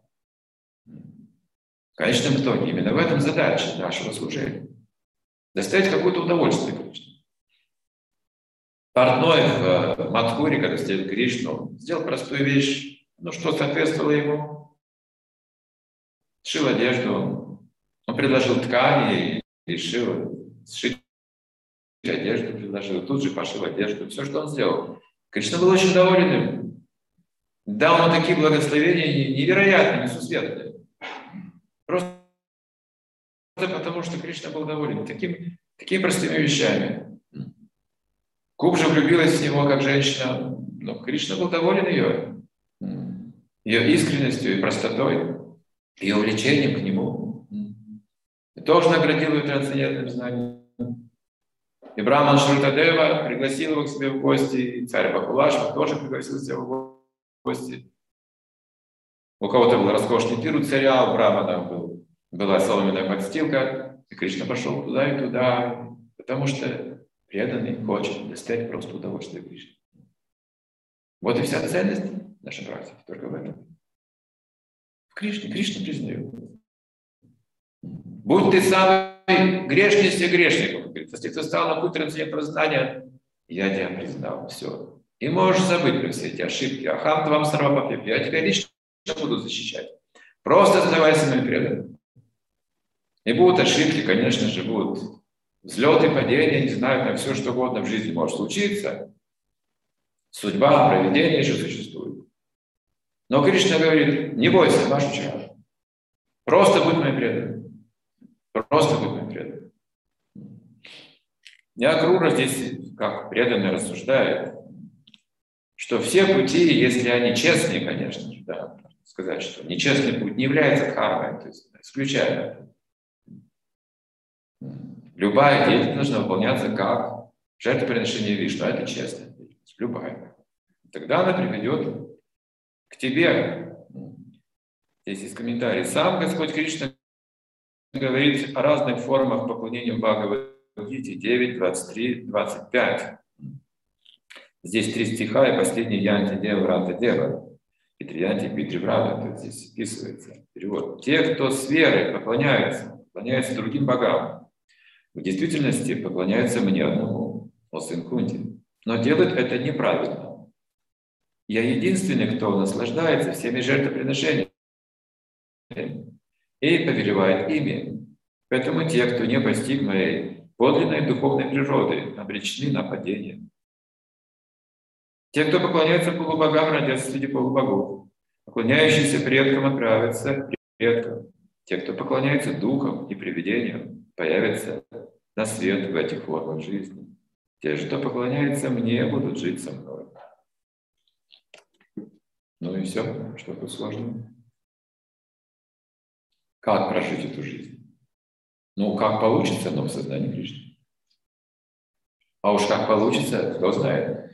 В конечном итоге именно в этом задача нашего служения. Доставить какое-то удовольствие Кришне. Портной в Мадхуре, когда сделал Кришну, сделал простую вещь, что соответствовало ему. Сшил одежду. Он предложил ткани и шил. Сшить одежду предложил. Тут же пошил одежду. Все, что он сделал. Кришна был очень доволен им. Дал ему такие благословения невероятные, несусветные. Просто потому, что Кришна был доволен такими простыми вещами. Кубжа влюбилась в него как женщина, но Кришна был доволен ее искренностью и простотой, ее влечением к нему. И тоже наградил ее трансцендентным знанием. И Брахман Шрутадева пригласил его к себе в гости, и царь Бакулаш тоже пригласил его в гости. У кого-то был роскошный пир у царя, у Брахмана была соломенная подстилка, и Кришна пошел туда и туда, потому что преданный хочет достать просто удовольствие Кришны. Вот и вся ценность нашей практики, только в этом. В Кришне. Кришна признает. Будь ты самый грешный из всех грешников. Если ты стал на путь трансцендентного знания, я тебя признал. Все. И можешь забыть про все эти ошибки. Ахам твам сарвапапи. Я тебя лично буду защищать. Просто оставайся моим преданным. И будут ошибки, конечно же, будут взлеты, падения, не знаю, там все что угодно в жизни может случиться. Судьба, провидение еще существует. Но Кришна говорит, не бойся, Машуча. Просто будь моим преданным. Просто будь моим преданным. Акрура здесь, как преданный, рассуждает, что все пути, если они честные, конечно же, да, сказать, что нечестный путь не является дхармой, то есть исключая. Любая деятельность должна выполняться как жертвоприношение Вишну, а это честная деятельность, любая. Тогда она приведет к тебе. Здесь есть комментарий. Сам Господь Кришна говорит о разных формах поклонения Бхагавад-гите 9, 23, 25. Здесь 3 стиха, и последний Янти Дева Рата Дева. И 3 Янти Питри Врата, здесь описывается перевод. Те, кто с верой поклоняются другим богам, в действительности поклоняются мне одному, о сын Кунти. Но делают это неправильно. Я единственный, кто наслаждается всеми жертвоприношениями и повелевает ими. Поэтому те, кто не постиг моей подлинной духовной природы, обречены на падение. Те, кто поклоняется полубогам, родятся среди полубогов. Поклоняющиеся предкам отправятся к предкам. Те, кто поклоняется духам и привидениям, появятся на свет в этих формах жизни. Те же, кто поклоняется мне, будут жить со мной. Ну и все, что тут сложного. Как прожить эту жизнь? Ну, как получится, но в сознании Кришны. А уж как получится, кто знает.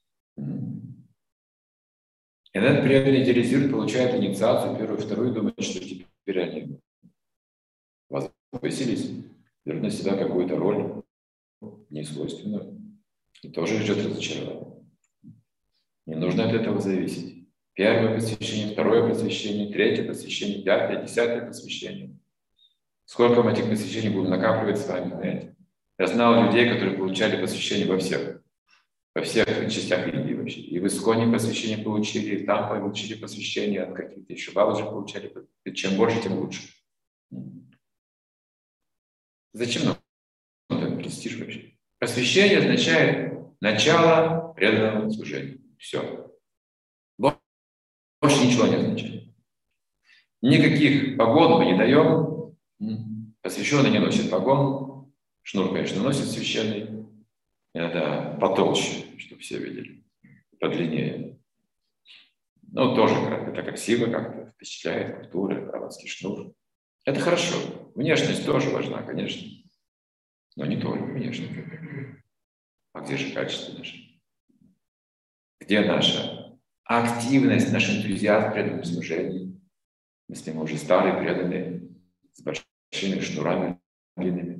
И этот преданный идеализирует, получает инициацию, первую, вторую, думает, что теперь они возвысились, берут на себя какую-то роль несвойственную, и тоже ждет разочарование. Не нужно от этого зависеть. Первое посвящение, второе посвящение, третье посвящение, 5-е, 10-е посвящение. Сколько мы этих посвящений будем накапливать с вами, знаете? Я знал людей, которые получали посвящение во всех частях Индии вообще. И в Исконе посвящение получили, и там получили посвящение от каких-то еще бабушек получали. И чем больше, тем лучше. Зачем нам этот престиж вообще? Посвящение означает начало преданного служения. Все. Больше ничего не означает. Никаких погон мы не даем. Посвященный не носит погон. Шнур, конечно, носит священный. Это потолще, чтобы все видели. Подлиннее. Ну, тоже это красиво, как-то впечатляет культура, православный шнур. Это хорошо. Внешность тоже важна, конечно. Но не только внешность. А где же качество наше? Где наша активность, наш энтузиазм в преданном служении? Если мы уже старые, преданные, с большими шнурами длинными.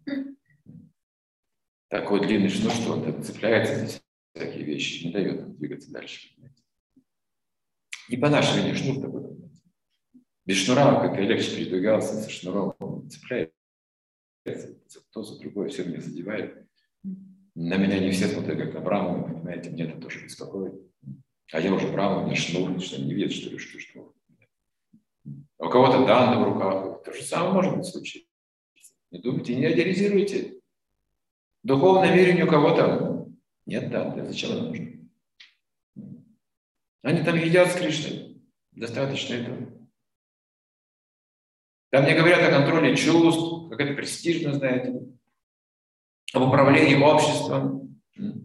Такой длинный шнур, что он так цепляется за всякие вещи, не дает нам двигаться дальше. И по нашей вине шнур такой. Без шнура как-то легче передвигался, со шнуром он цепляется. За то, за другое, все меня задевает. На меня не все смотрят, как на Брахму, вы понимаете, мне это тоже беспокоит. А я уже Брахма, у меня шнур, что не видят, что ли, что шнур. А у кого-то данда в руках, то же самое может быть случай. Не думайте, не идеализируйте. В духовном мире ни у кого-то нет данды, зачем это нужно? Они там едят с Кришной, достаточно этого. Там не говорят о контроле чувств, как это престижно, знаете, об управлении обществом,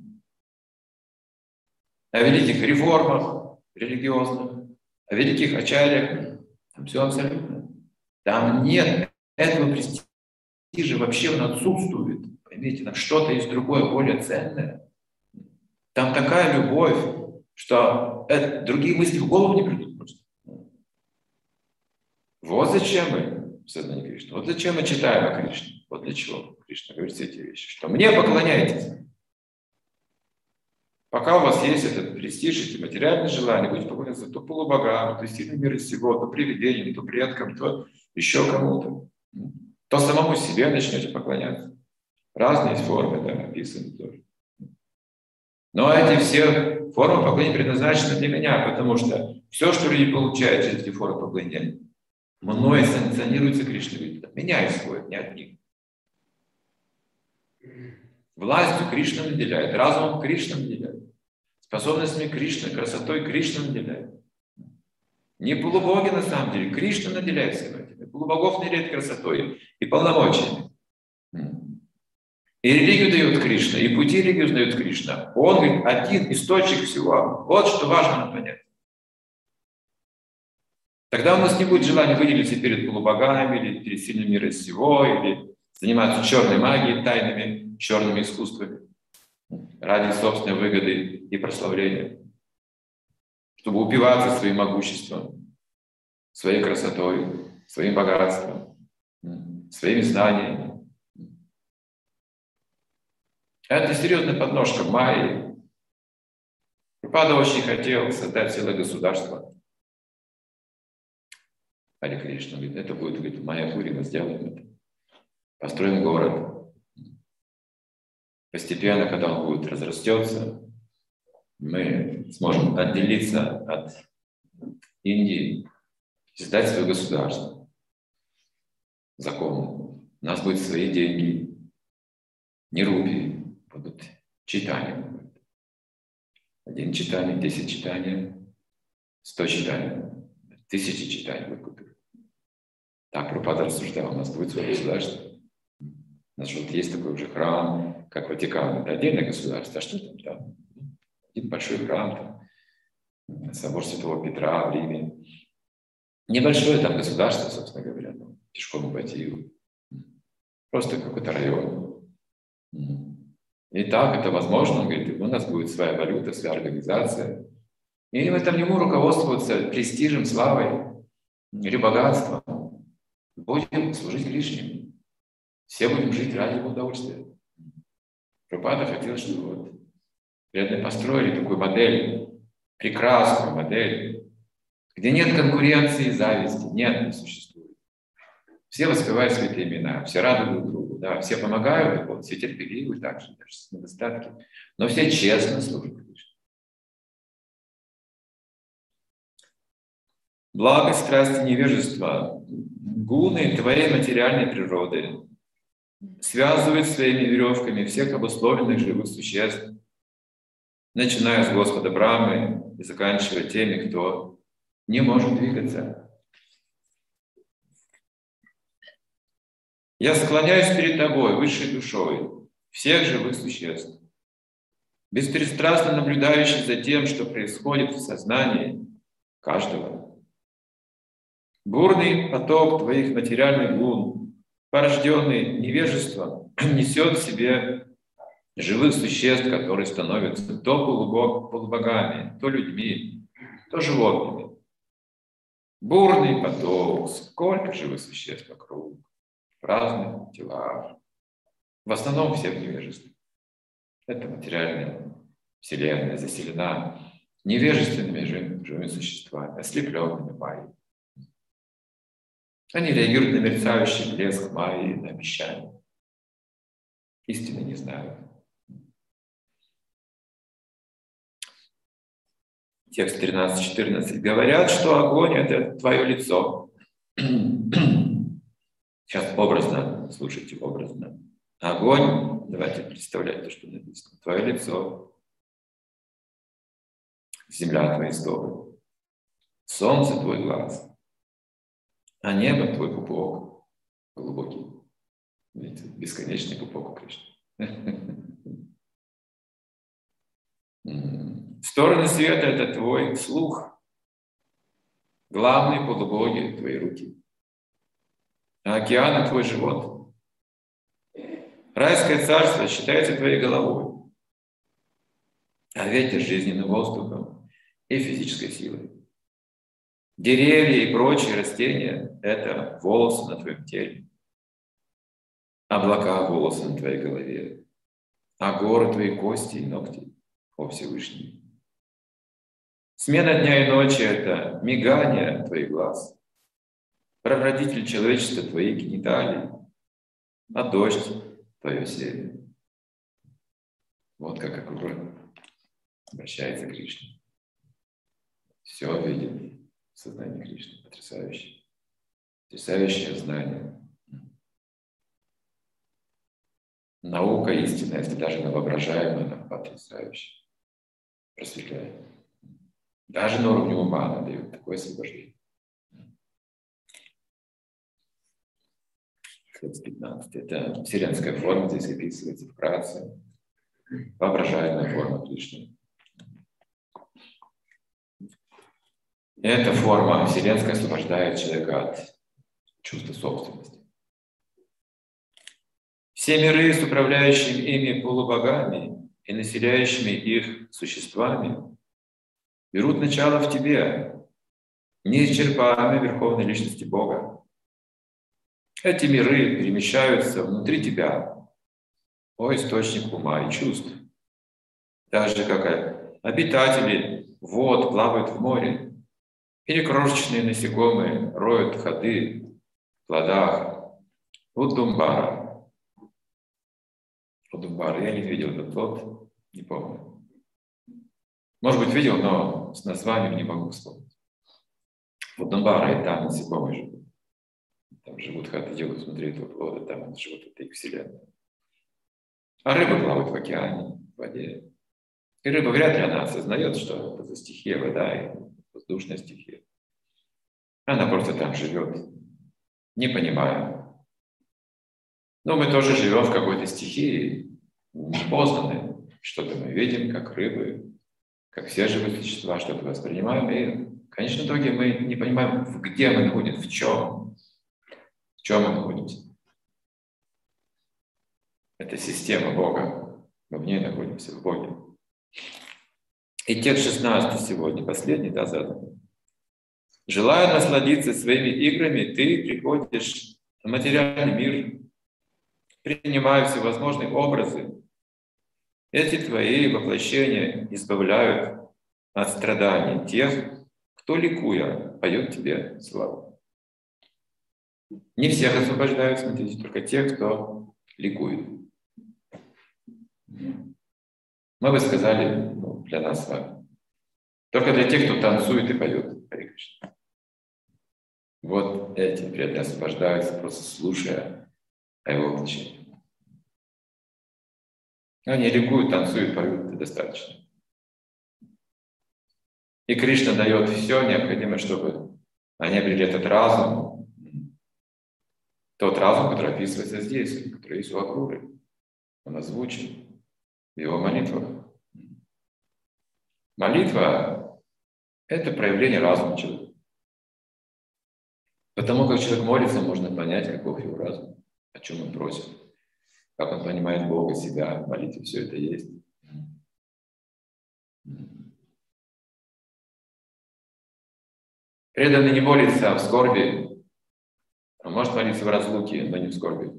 о великих реформах религиозных, о великих ачарьях. Там все абсолютно. Там нет этого престижа, вообще он отсутствует. Поймите, там что-то есть другое, более ценное. Там такая любовь, что другие мысли в голову не придут просто. Вот зачем мы в сознании Кришны. Вот зачем мы читаем о Кришне. Вот для чего Кришна говорит все эти вещи. Что мне поклоняйтесь. Пока у вас есть этот престиж, эти материальные желания, будете поклоняться то полубогам, то сильным миру всего, то привидениям, то предкам, то еще кому-то. То самому себе начнете поклоняться. Разные формы, да, описаны тоже. Но эти все формы поклонения предназначены для меня, потому что все, что люди получают через эти формы поклонения, мною санкционируется Кришной. От меня исходит, не от них. Властью Кришна наделяет, разумом Кришна наделяет, способностями Кришны, красотой Кришна наделяет. Не полубоги на самом деле, Кришна наделяет всем этим. Полубогов наделяет красотой и полномочиями. И религию дает Кришна, и пути религию дает Кришна. Он говорит, один источник всего. Вот что важно нам понять. Тогда у нас не будет желания выделиться перед полубогами, или перед сильным миром всего, или заниматься черной магией, тайными черными искусствами ради собственной выгоды и прославления, чтобы упиваться своим могуществом, своей красотой, своим богатством, своими знаниями. Это серьезная подножка майи. Прабхупада очень хотел создать целое государство. Харе Кришна говорит, это будет, говорит, в Майяпуре, мы сделаем это. Построим город. Постепенно, когда он будет разрастется, мы сможем отделиться от Индии, создать свое государство. Законно. У нас будут свои деньги, не рупии. Будут читания. 1 читание, 10 читания, 100 читаний, 1000 читаний будет купить. Так Прабхупада рассуждал, у нас будет свое государство. У нас вот есть такой уже храм, как Ватикан, это отдельное государство. А что там? Один большой храм, там, собор Святого Петра в Риме. Небольшое там государство, собственно говоря, пешком обойти. Просто какой-то район. И так это возможно, он говорит, у нас будет своя валюта, своя организация. И в этом ему руководствоваться престижем, славой или богатством. Будем служить Кришне. Все будем жить ради его удовольствия. Прабхупада хотел, чтобы вот преданные построили такую модель, прекрасную модель, где нет конкуренции и зависти, нет, не существует. Все воспевают святые имена, все рады друг другу. Да, все помогают, вот, все терпеливы также, даже с недостатками, но все честно служат Кришне. Благо, страсти, невежества, гуны твоей материальной природы связывают своими веревками всех обусловленных живых существ, начиная с Господа Брамы и заканчивая теми, кто не может двигаться. Я склоняюсь перед тобой, высшей душой, всех живых существ, беспристрастно наблюдающий за тем, что происходит в сознании каждого. Бурный поток твоих материальных лун, порожденный невежеством, несет в себе живых существ, которые становятся то полубогами, то людьми, то животными. Бурный поток, сколько живых существ вокруг, в разных телах, в основном все в невежестве. Эта материальная вселенная заселена невежественными живыми существами, ослепленными майей. Они реагируют на мерцающий блеск майи, на обещания. Истины не знают. Текст 13-14. Говорят, что огонь — это твое лицо. Сейчас образно, слушайте, образно. Огонь, давайте представлять то, что написано. Твое лицо, земля — твои стопы, солнце — твой глаз, а небо — твой пупок глубокий. Видите, бесконечный пупок у Кришны. Стороны света — это твой слух, главные полубоги — твои руки, а океаны — твой живот. Райское царство считается твоей головой, а ветер — жизненным воздухом и физической силой. Деревья и прочие растения — это волосы на твоем теле, облака — волосы на твоей голове, а горы — твои кости и ногти, о Всевышний. Смена дня и ночи — это мигание твоих глаз, прародитель человечества — твои гениталии, а дождь — твое семя. Вот как аккуратно обращается Кришна. Все видит в сознании Кришны. Потрясающе. Потрясающее знание. Наука истинная, если даже она воображаемая, она потрясающая. Просветляет. Даже на уровне ума она дает такое освобождение. 15. Это вселенская форма, здесь описывается вкратце. Воображаемая форма Кришны. Эта форма вселенская освобождает человека от чувства собственности. Все миры с управляющими ими полубогами и населяющими их существами берут начало в тебе, неисчерпаемой верховной личности Бога. Эти миры перемещаются внутри тебя, о источник ума и чувств. Так же, как обитатели вод плавают в море, или крошечные насекомые роют ходы в плодах Удумбара. Удумбара, я не видел этот плод, не помню. Может быть, видел, но с названием не могу вспомнить. Удумбара, и там насекомые живут. Там живут ходы, делают внутри этого плода, там живут это их вселенная. А рыбы плавают в океане, в воде. И рыба вряд ли она осознает, что это за стихия вода и воздушная стихия. Она просто там живет, не понимая. Но мы тоже живем в какой-то стихии, непознанной. Что-то мы видим, как рыбы, как все живые существа, что-то воспринимаем. И в конечном итоге мы не понимаем, где мы находимся, в чем мы находимся. Это система Бога. Мы в ней находимся, в Боге. И текст 16 сегодня, последний, да, задан. Желая насладиться своими играми, ты приходишь в материальный мир, принимая всевозможные образы. Эти твои воплощения избавляют от страданий тех, кто, ликуя, поет тебе славу. Не всех освобождают, смотрите, только тех, кто ликует. Мы бы сказали, для нас с вами, только для тех, кто танцует и поет. Харе Кришна. Вот эти преданные освобождаются, просто слушая о его воплощении. Они ликуют, танцуют, поют, это достаточно. И Кришна дает все необходимое, чтобы они обрели этот разум, Тот разум, который описывается здесь, который есть у Акуры. Он озвучен в его молитвах. Молитва – это проявление разума человека. Потому как человек молится, можно понять, каков его разум, о чем он просит, как он понимает Бога, себя. В молитве все это есть. Преданный не молится в скорби, он может молиться в разлуке, но не в скорби.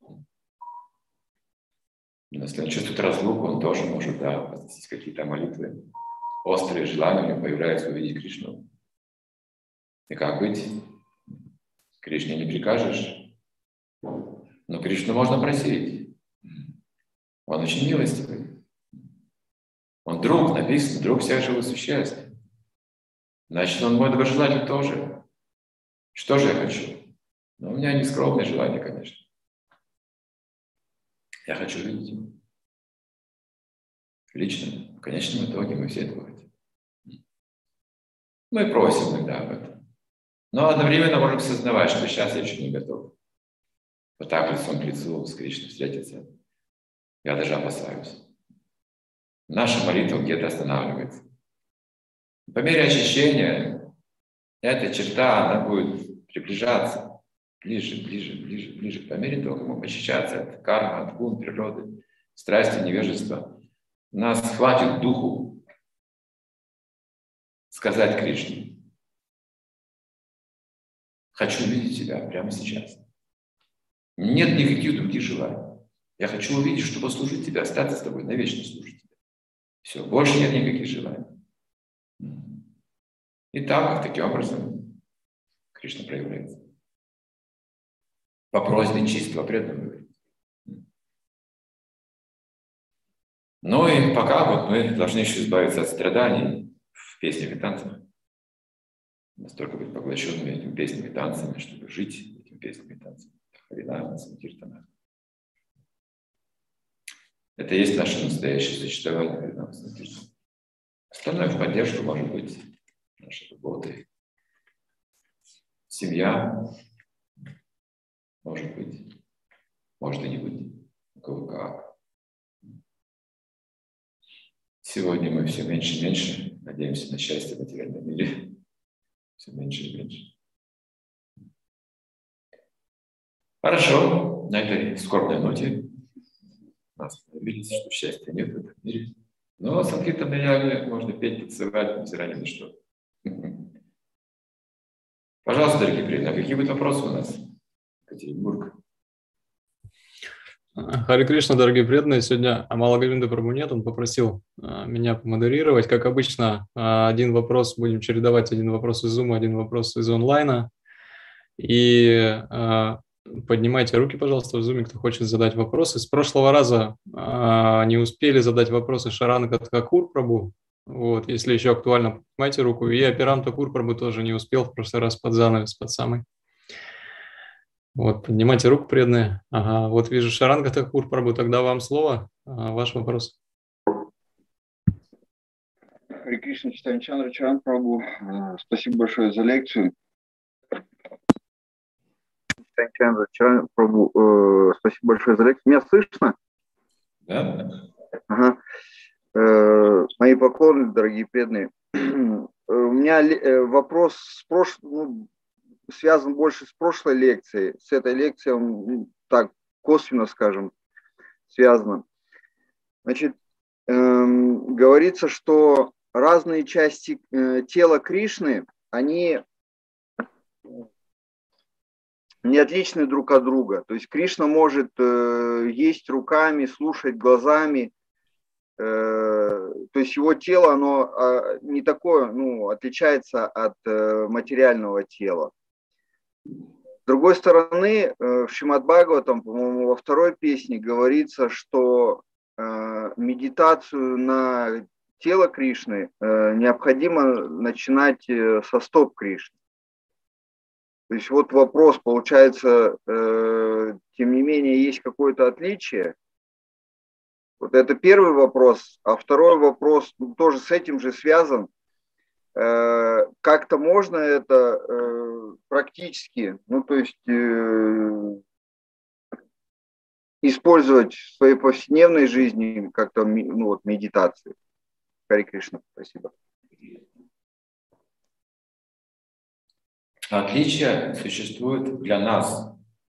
Если он чувствует разлуку, он тоже может, возносить какие-то молитвы. Острые желания у него появляются увидеть Кришну. И как быть? Кришне не прикажешь. Но Кришну можно просить. Он очень милостивый. Он друг, написано, друг всех живых существ. Значит, он мой доброжелатель тоже. Что же я хочу? Ну, у меня не скромные желания, конечно. Я хочу видеть его. Лично, в конечном итоге мы все этого хотим. Мы просим иногда об этом. Но одновременно можем сознавать, что сейчас я еще не готов. Вот так лицом к лицу с Кришной встретиться. Я даже опасаюсь. Наша молитва где-то останавливается. По мере очищения эта черта, она будет приближаться. Ближе, ближе, ближе, ближе. По мере того, как мы очищаться от кармы, от гун, природы, страсти, невежества, нас хватит духу сказать Кришне: хочу увидеть тебя прямо сейчас. Нет никаких других желаний. Я хочу увидеть, чтобы служить тебе, остаться с тобой, навечно служить тебе. Все, больше нет никаких желаний. И так, таким образом, Кришна проявляется. По просьбе чистого преданного. Ну и пока вот мы должны еще избавиться от страданий в песнях и танцах. Настолько быть поглощенными этими песнями и танцами, чтобы жить этими песнями и танцами. Харинама, Санкиртана. Это и есть наше настоящее существование, Харинама, Санкиртана. Остальное в поддержку может быть нашей работой. Семья, может быть, может и не быть. У кого как. Сегодня мы все меньше и меньше надеемся на счастье в материальном мире. Все меньше и меньше. Хорошо, на этой скорбной ноте нас остановились, что счастья нет в этом мире. Но Санкиртана Ягни можно петь, танцевать, невзирая ни на что. Пожалуйста, дорогие преданные, какие будут вопросы у нас? Екатеринбург. Харе Кришна, дорогие преданные, сегодня Амала Говинда Прабху нет, он попросил меня помодерировать. Как обычно, один вопрос, будем чередовать, один вопрос из Zoom, один вопрос из онлайна. И поднимайте руки, пожалуйста, в Zoom, кто хочет задать вопросы. С прошлого раза не успели задать вопросы Шаранка Тхакур Прабху. Вот, если еще актуально, поднимайте руку. И Апирам Такур Прабху тоже не успел в прошлый раз под занавес, под самый. Вот, поднимайте руку, преданные. Ага, вот вижу Шаранка Такур Прабху, тогда вам слово. Ваш вопрос. Харе Кришна, Читаем Чандра, Чаран Прабху. Спасибо большое за лекцию. Читаем Чандра, Чаран Прабху. Спасибо большое за лекцию. Меня слышно? Да? Ага. Мои поклоны, дорогие преданные. У меня вопрос связан больше с прошлой лекцией. С этой лекцией он так косвенно, скажем, связан. Значит, говорится, что разные части тела Кришны, они не отличны друг от друга. То есть Кришна может есть руками, слушать глазами. То есть его тело, оно не такое, отличается от материального тела. С другой стороны, в Шримад Бхагаватам, по-моему, во второй песне говорится, что медитацию на тело Кришны необходимо начинать со стоп Кришны. То есть вот вопрос, получается, тем не менее, есть какое-то отличие. Вот это первый вопрос. А второй вопрос тоже с этим же связан. Как-то можно это практически, то есть использовать в своей повседневной жизни как-то, ну вот, медитацию. Харе Кришна, спасибо. Отличия существуют для нас.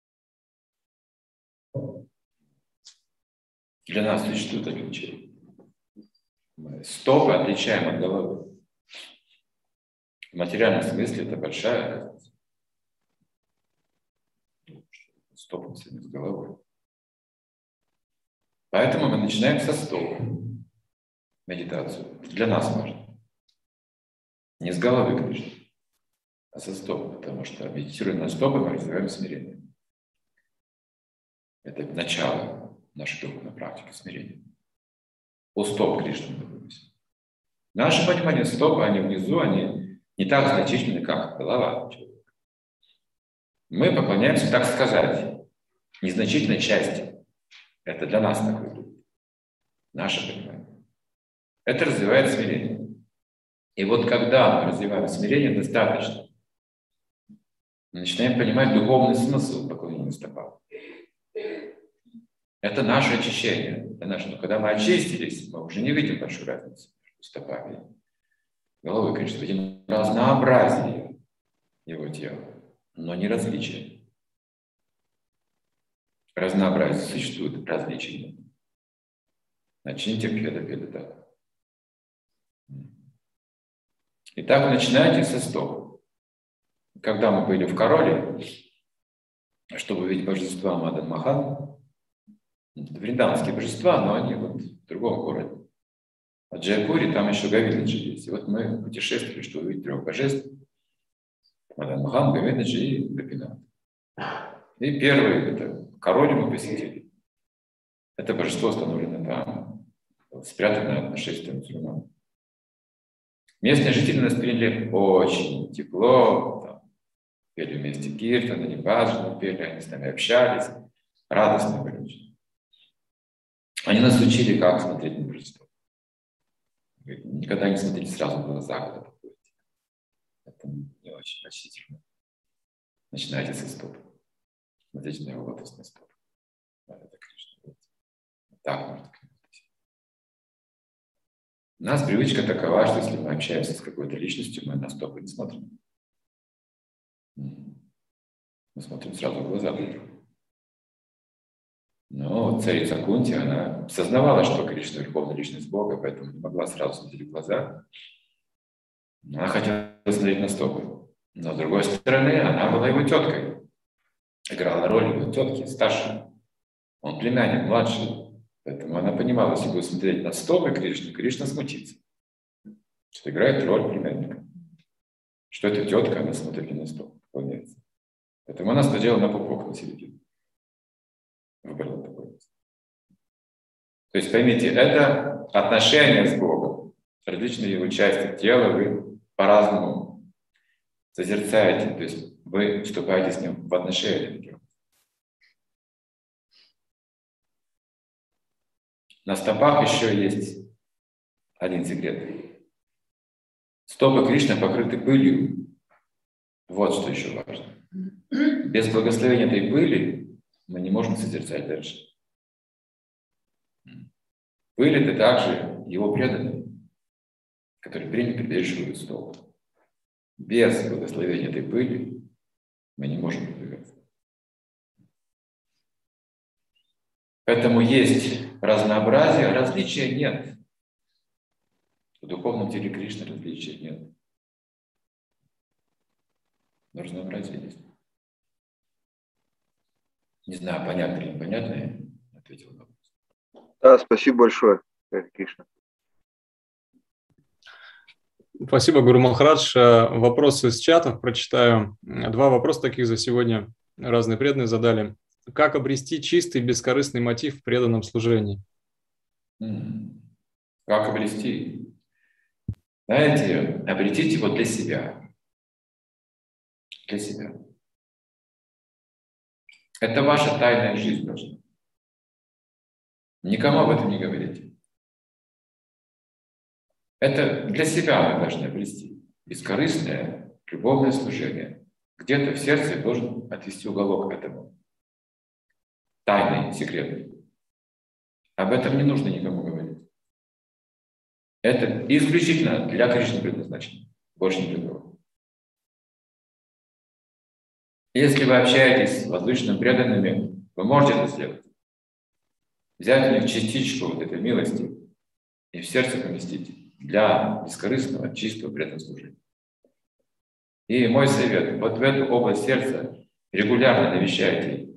Для нас существуют отличия. Мы стопы отличаем от головы. В материальном смысле это большая разница. Стопом с головой. Поэтому мы начинаем со стоп медитацию. Для нас важно. Не с головы, конечно, а со стоп, потому что медитируя на стопы, мы развиваем смирение. Это начало нашей духовной практики смирения. У стоп Кришны находимся. Наше понимание стопы, они внизу, они не так значительны, как голова человека. Мы поклоняемся, так сказать, незначительной части. Это для нас так выглядит. Наше понимание. Это развивает смирение. И вот когда мы развиваем смирение достаточно, мы начинаем понимать духовный смысл поклонения стопам. Это наше очищение. Это наше. Но когда мы очистились, мы уже не видим большой разницы между стопами и головой. Конечно, видим разнообразие его тела, но не различие. Разнообразие существует, различия нет. Начните педа. Итак, начинайте со стоп. Когда мы были в Короле, чтобы увидеть божества Мадан Махан, вринданские божества, но они вот в другом городе. А в Джайпуре там еще Говиндаджи есть. И вот мы путешествовали, чтобы увидеть 3 божеств. Мадан Махан, Говиндаджи и Гопинат. И первый, это Король мы посетили. Это божество установлено там, спрятано от нашествия мусульман. Местные жители нас приняли очень тепло, там, пели вместе киртан, они баджаны пели, они с нами общались, радостные были очень. Они нас учили, как смотреть на божество. Никогда не смотрите сразу в глаза, когда подходите. Это не очень почтительно. Начинайте со стоп. Смотрите на его лотосный стоп. Это Кришна. Так можно к нему относиться. У нас привычка такова, что если мы общаемся с какой-то личностью, мы на стопы не смотрим. Мы смотрим сразу в глаза друг другу. Но царица Кунти, она сознавала, что Кришна — верховная личность Бога, поэтому не могла сразу смотреть в глаза. Она хотела смотреть на стопы. Но с другой стороны, она была его теткой. Играла роль его тетки, старшей. Он племянник, младший. Поэтому она понимала, если будет смотреть на стопы Кришны, Кришна смутится. Что играет роль племянника. Что это тетка, она смотрит не на стопы, поклоняется. Поэтому она смотрела на пупок, на середину. Выбрала такое место. То есть, поймите, это отношение с Богом. Различные его части тела вы по-разному созерцаете. То есть, вы вступаете с ним в отношения. На стопах еще есть один секрет. Стопы Кришны покрыты пылью. Вот что еще важно. Без благословения этой пыли мы не можем созерцать дальше. Пыль — это также его преданные, которые придерживают стопы. Без благословения этой пыли мы не можем продвигаться. Поэтому есть разнообразие, различия нет. В духовном теле Кришны различия нет. Но разнообразие есть. Не знаю, понятно или непонятно, я ответил на вопрос. Да, спасибо большое, Кришна. Спасибо, Гуру Махарадж. Вопросы из чатов прочитаю. 2 вопроса таких за сегодня разные преданные задали. Как обрести чистый, бескорыстный мотив в преданном служении? Как обрести? Знаете, обретите его для себя. Для себя. Это ваша тайная жизнь должна. Никому об этом не говорите. Это для себя вы должны обрести. Бескорыстное, любовное служение. Где-то в сердце должен отвести уголок к этому. тайный, секретный. Об этом не нужно никому говорить. Это исключительно для Кришны предназначено. Больше не для кого. Если вы общаетесь с возвышенными преданными, вы можете это сделать. Взять у них частичку вот этой милости и в сердце поместить для бескорыстного, чистого преданного служения. И мой совет, вот в эту область сердца регулярно навещайте.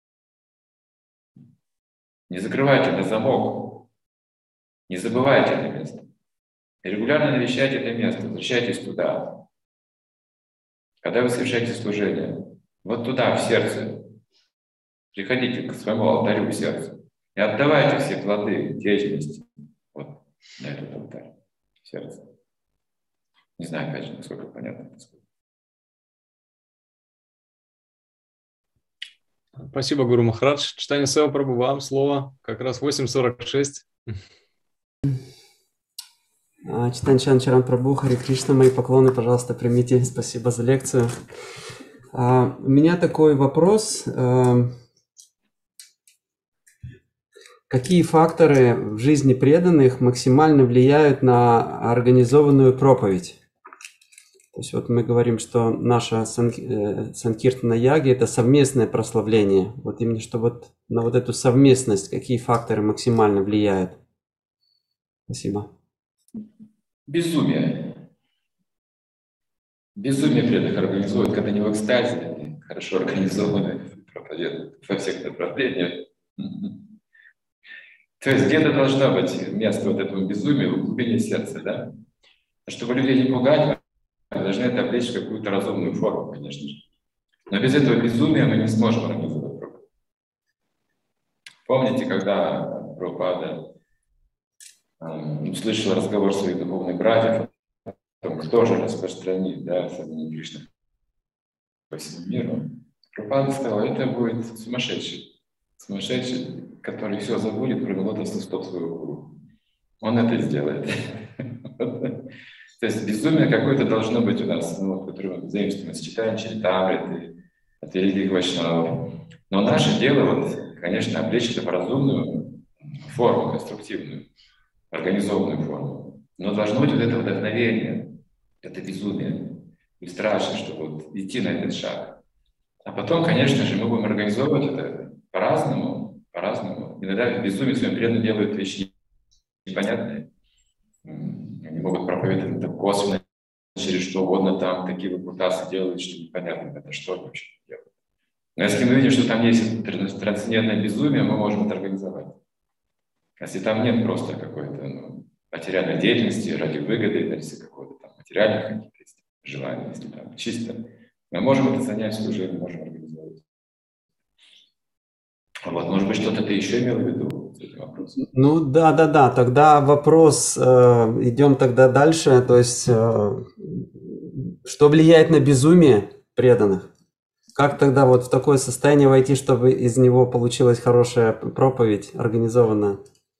Не закрывайте на замок, не забывайте это место. Регулярно навещайте это место, возвращайтесь туда. Когда вы совершаете служение, вот туда, в сердце, приходите к своему алтарю в сердце и отдавайте все плоды деятельности вот на этот алтарь в сердце. Не знаю, опять же, насколько понятно. Спасибо, Гуру Махарадж. Читание Сева Прабху, вам слово. Как раз 8:46. Читание Чаран Прабху, Харе Кришна, мои поклоны, пожалуйста, примите. Спасибо за лекцию. У меня такой вопрос. Какие факторы в жизни преданных максимально влияют на организованную проповедь? То есть вот мы говорим, что наша Санкиртана Яги – это совместное прославление. Вот именно что вот на вот эту совместность какие факторы максимально влияют? Спасибо. Безумие. Безумие преданных организуют, когда они в экстазе, хорошо организованы, проповедуют во всех направлениях. То есть где-то должно быть место вот этому безумию в глубине сердца, да? Чтобы людей не пугать, мы должны это облечь в какую-то разумную форму, конечно же. Но без этого безумия мы не сможем организовать проповедь. Помните, когда Прабхупада услышал разговор своих духовных братьев о том, кто же распространит, да, сознание Кришны по всему миру, Прабхупада сказал, это будет сумасшедший, который все забудет, кроме лотосных стоп своего гуру. Он это сделает. То есть безумие какое-то должно быть у нас, которое мы заимствуем из читания Чаритамриты, от великих вайшнавов. Но наше дело, конечно, облечь это в разумную форму, конструктивную, организованную форму. Но должно быть вот это вдохновение, это безумие. И страшно, чтобы идти на этот шаг. А потом, конечно же, мы будем организовывать это по-разному. Иногда безумие своим преданным делают вещи непонятные. Они могут проповедовать это косвенно, через что угодно там, такие выкрутасы делают, что непонятно, это что вообще делают. Но если мы видим, что там есть трансцендентное безумие, мы можем это организовать. Если там нет просто какой-то материальной деятельности ради выгоды, ради какого-то там материальных желаний, если там чисто, мы можем это занять служением, можем организовать. Вот, может быть, что-то ты еще имел в виду с этим вопросом? Ну да. Тогда вопрос, идем тогда дальше. То есть, что влияет на безумие преданных? Как тогда вот в такое состояние войти, чтобы из него получилась хорошая проповедь, организованная?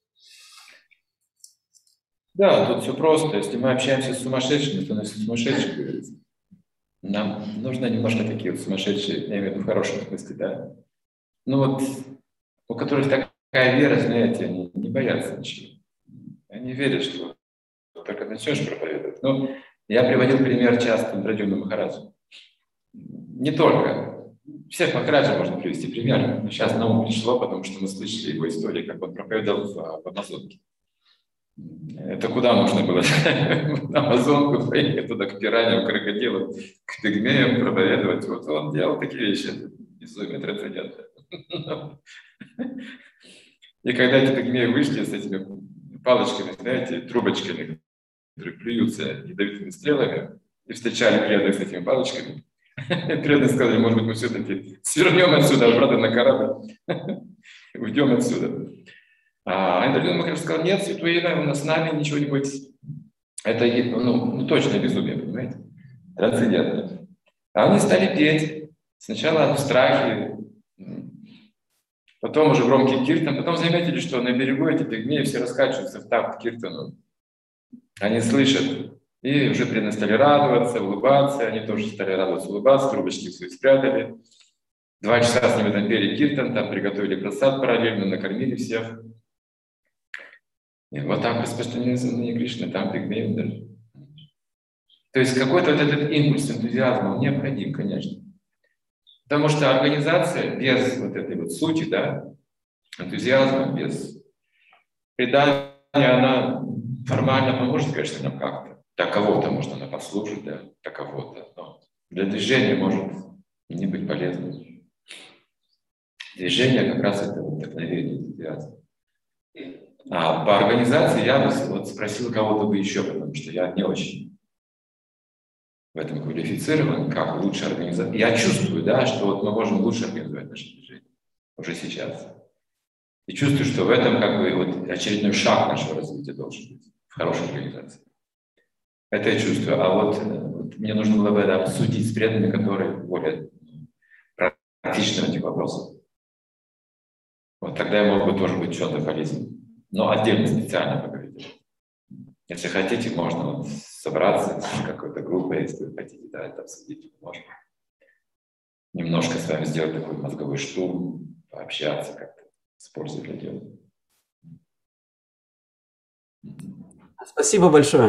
Да, тут все просто. Если мы общаемся с сумасшедшими, то нас сумасшедшие говорится. Нам нужно немножко такие вот сумасшедшие, я имею в виду в хорошем смысле, да. Ну вот, у которых такая вера, знаете, они не боятся ничего. Они верят, что только начнешь проповедовать. Ну, я приводил пример часто Индрадюмна Махараджа. Не только. Всех Махараджа можно привести пример. Но сейчас на ум пришло, потому что мы слышали его историю, как он проповедовал в Амазонке. Это куда нужно было? В Амазонку поехать туда к пираньям, крокодилам, к пигмеям проповедовать. Вот он делал такие вещи. Безумие трансцендентное. И когда эти пигмеи вышли с этими палочками, знаете, трубочками, которые плюются ядовитыми стрелами, и встречали преданных с этими палочками, преданные сказали, может быть, мы все-таки свернем отсюда, обратно на корабль, уйдем отсюда. А Индрадюмна Махарадж сказал, нет, святой Ина, у нас с нами ничего не будет. Это точное безумие, понимаете? Трансцендентное. А они стали петь. Сначала в страхе, потом уже громкий киртан. Потом заметили, что на берегу эти пигмеи все раскачиваются в такт киртану. Они слышат. И уже преданные стали радоваться, улыбаться. Они тоже стали радоваться, улыбаться. Трубочки свои спрятали. 2 часа с ними там пели киртан, там приготовили прасад параллельно, накормили всех. И вот так распространилось сознание Кришны, там пигмеем даже. То есть какой-то вот этот импульс энтузиазма он необходим, конечно. Потому что организация без вот этой вот сути, да, энтузиазма, без предания, она формально поможет, конечно, нам как-то. До кого-то может она послужит, да, до кого-то. Но для движения может не быть полезным. Движение как раз это вдохновение, энтузиазм. А по организации я бы вот спросил кого-то бы еще, потому что я не очень в этом квалифицирован, как лучше организовать. Я чувствую, да, что вот мы можем лучше организовать наше движение уже сейчас. И чувствую, что в этом как бы вот очередной шаг нашего развития должен быть в хорошей организации. Это я чувствую. А вот мне нужно было бы это обсудить с преданными, которые более практичны в этих вопросах. Вот тогда я мог бы тоже быть чем-то полезным. Но отдельно, специально поговорить. Если хотите, можно вот собраться с какой-то группой, если вы хотите, да, это обсудить, можно немножко с вами сделать такой мозговой штурм, пообщаться как-то с пользой для дела. Спасибо большое.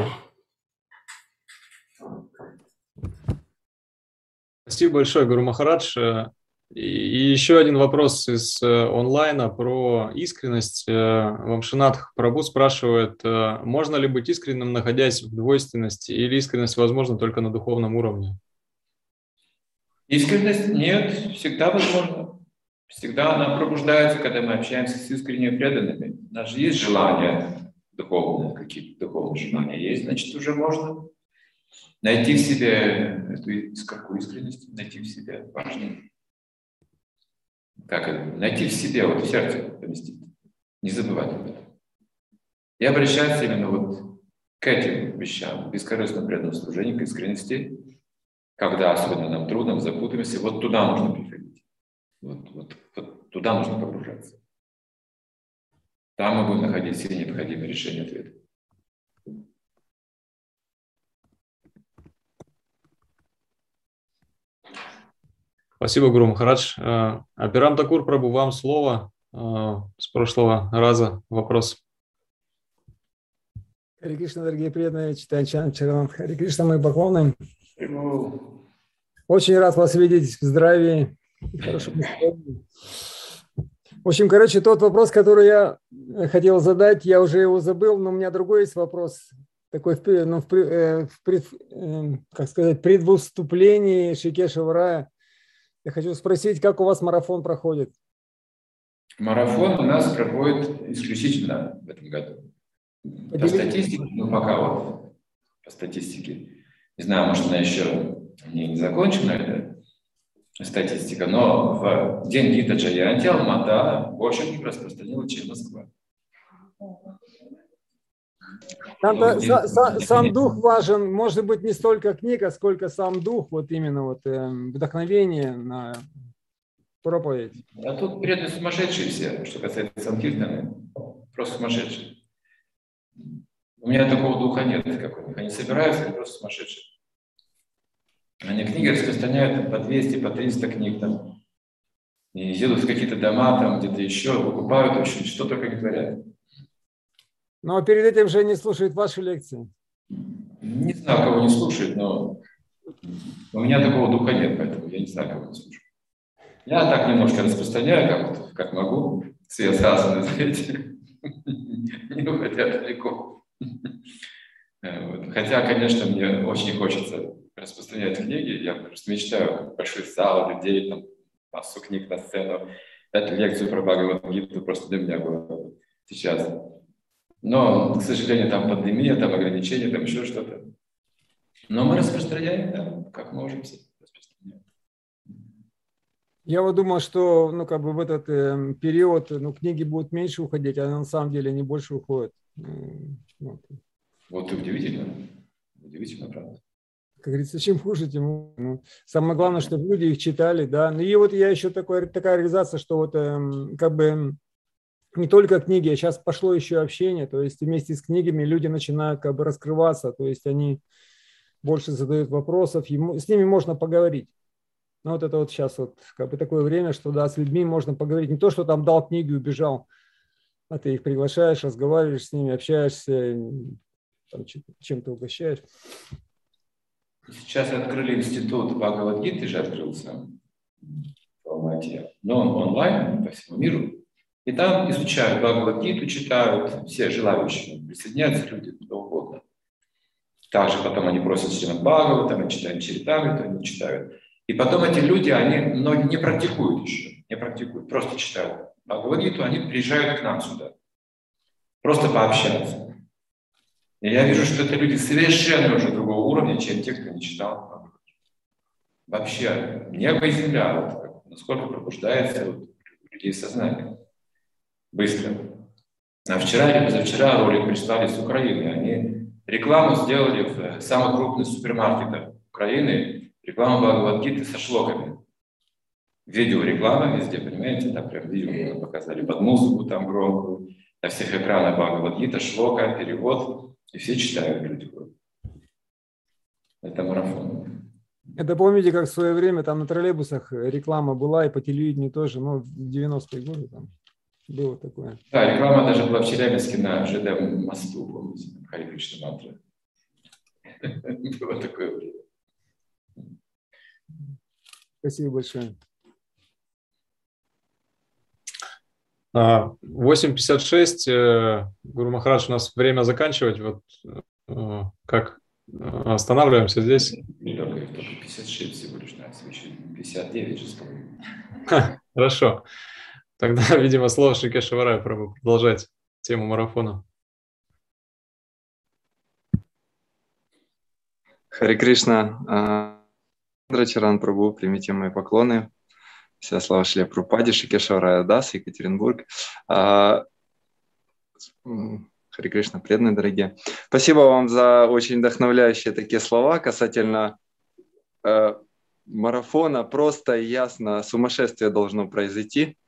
Спасибо большое, Гуру Махарадж. И еще один вопрос из онлайна про искренность. Вамшинатх Прабhu спрашивает, можно ли быть искренним, находясь в двойственности, или искренность возможна только на духовном уровне? Искренность нет, всегда возможно. Всегда она пробуждается, когда мы общаемся с искренне преданными. У нас же есть желания духовные, какие-то духовные желания есть, значит, уже можно найти в себе эту искорку искренности, найти в себе важно. Как это? Найти в себе, вот в сердце поместить. Не забывать об этом. И обращаться именно вот к этим вещам, бескорыстному преданному служению, к искренности, когда особенно нам трудно, мы запутаемся, вот туда нужно приходить. Вот туда нужно погружаться. Там мы будем находить все необходимые решения ответа. Спасибо, Гуру Махарадж. Абирам Такур Прабhu, вам слово. С прошлого раза вопрос. Харе Кришна, дорогие преданные, читаю Чаранат. Харе Кришна, мои поклоны. Очень рад вас видеть в здравии и хорошем настроении. В общем, короче, тот вопрос, который я хотел задать, я уже его забыл, но у меня другой есть вопрос. Такой, как сказать, предвыступлении Шрикешева рая. Я хочу спросить, как у вас марафон проходит? Марафон у нас проходит исключительно в этом году. По статистике, ну пока вот, по статистике, не знаю, может она еще не закончена, эта статистика, но в день Гита Джаянти Алмата больше распространила, чем Москва. Сам дух важен, может быть, не столько книга, сколько сам дух, вот именно вот вдохновение на проповедь. А тут преданные сумасшедшие все, что касается Санкиртаны, просто сумасшедшие. У меня такого духа нет, как у них. Они собираются, они просто сумасшедшие. Они книги распространяют по 200, по 300 книг там. И едут в какие-то дома там, где-то еще, покупают, в общем, что только не творят. Но перед этим же не слушают ваши лекции. Не знаю, кого не слушают, но у меня такого духа нет, поэтому я не знаю, кого не слушаю. Я так немножко распространяю, как могу, связано, знаете, не уходя далеко. Хотя, конечно, мне очень хочется распространять книги. Я просто мечтаю, большой зал людей, там, массу книг на сцену. Эту лекцию про Бхагавад-гиту просто для меня было сейчас. Но, к сожалению, там пандемия, там ограничения, там еще что-то. Но мы распространяем, да, как можем все распространяем. Я вот думал, что в этот период книги будут меньше уходить, а на самом деле они больше уходят. Вот и удивительно. Удивительно, правда. Как говорится, чем хуже, тем самое главное, чтобы люди их читали, да. Ну и вот я еще такая реализация, что вот не только книги, а сейчас пошло еще общение, то есть вместе с книгами люди начинают раскрываться, то есть они больше задают вопросов, с ними можно поговорить. Ну, вот это вот сейчас вот как бы такое время, что да, с людьми можно поговорить. Не то, что там дал книги и убежал, а ты их приглашаешь, разговариваешь с ними, общаешься, там, чем-то угощаешь. Сейчас открыли институт Бхагавад-гиты, же открылся в Алмате, но он онлайн по всему миру. И там изучают Бхагавад-гиту, читают все желающие, присоединяются люди, кто угодно. Также потом они просят Шримад Бхагаватам, они читают Чаритамриту, они читают. И потом эти люди, они многие не практикуют еще, не практикуют, просто читают Бхагавад-гиту, они приезжают к нам сюда, просто пообщаться. И я вижу, что это люди совершенно уже другого уровня, чем те, кто не читал Бхагавад-гиту. Вообще, небо и земля, вот, насколько пробуждается вот, у людей сознание. Быстро. А вчера или позавчера ролик прислали с Украины. Они рекламу сделали в самых крупных супермаркетах Украины, рекламу Бхагавад-гиты со шлоками. Видеореклама везде, понимаете, там прям видео показали под музыку там громкую, на всех экранах Бхагавад-гита, шлока, перевод, и все читают люди. Это марафон. Это помните, как в свое время там на троллейбусах реклама была, и по телевидению тоже, ну, в 90-е годы там было такое. Да, реклама даже была в Челябинске на ЖД мосту, помните, Харе Кришна мантра. Было такое время. Спасибо большое. 8:56. Гуру Махарадж, у нас время заканчивать. Вот как останавливаемся здесь? Только 56 всего лишь, на свече 59 же сколько. Хорошо. Тогда, видимо, слово Шри Кешаварая Прабху продолжать тему марафона. Харе Кришна. Чаран Прабху, примите мои поклоны. Вся слава Шри Прабхупаде, Шри Кешаварая Дас, Екатеринбург. Харе Кришна, преданные дорогие. Спасибо вам за очень вдохновляющие такие слова касательно марафона. Просто и ясно, сумасшествие должно произойти.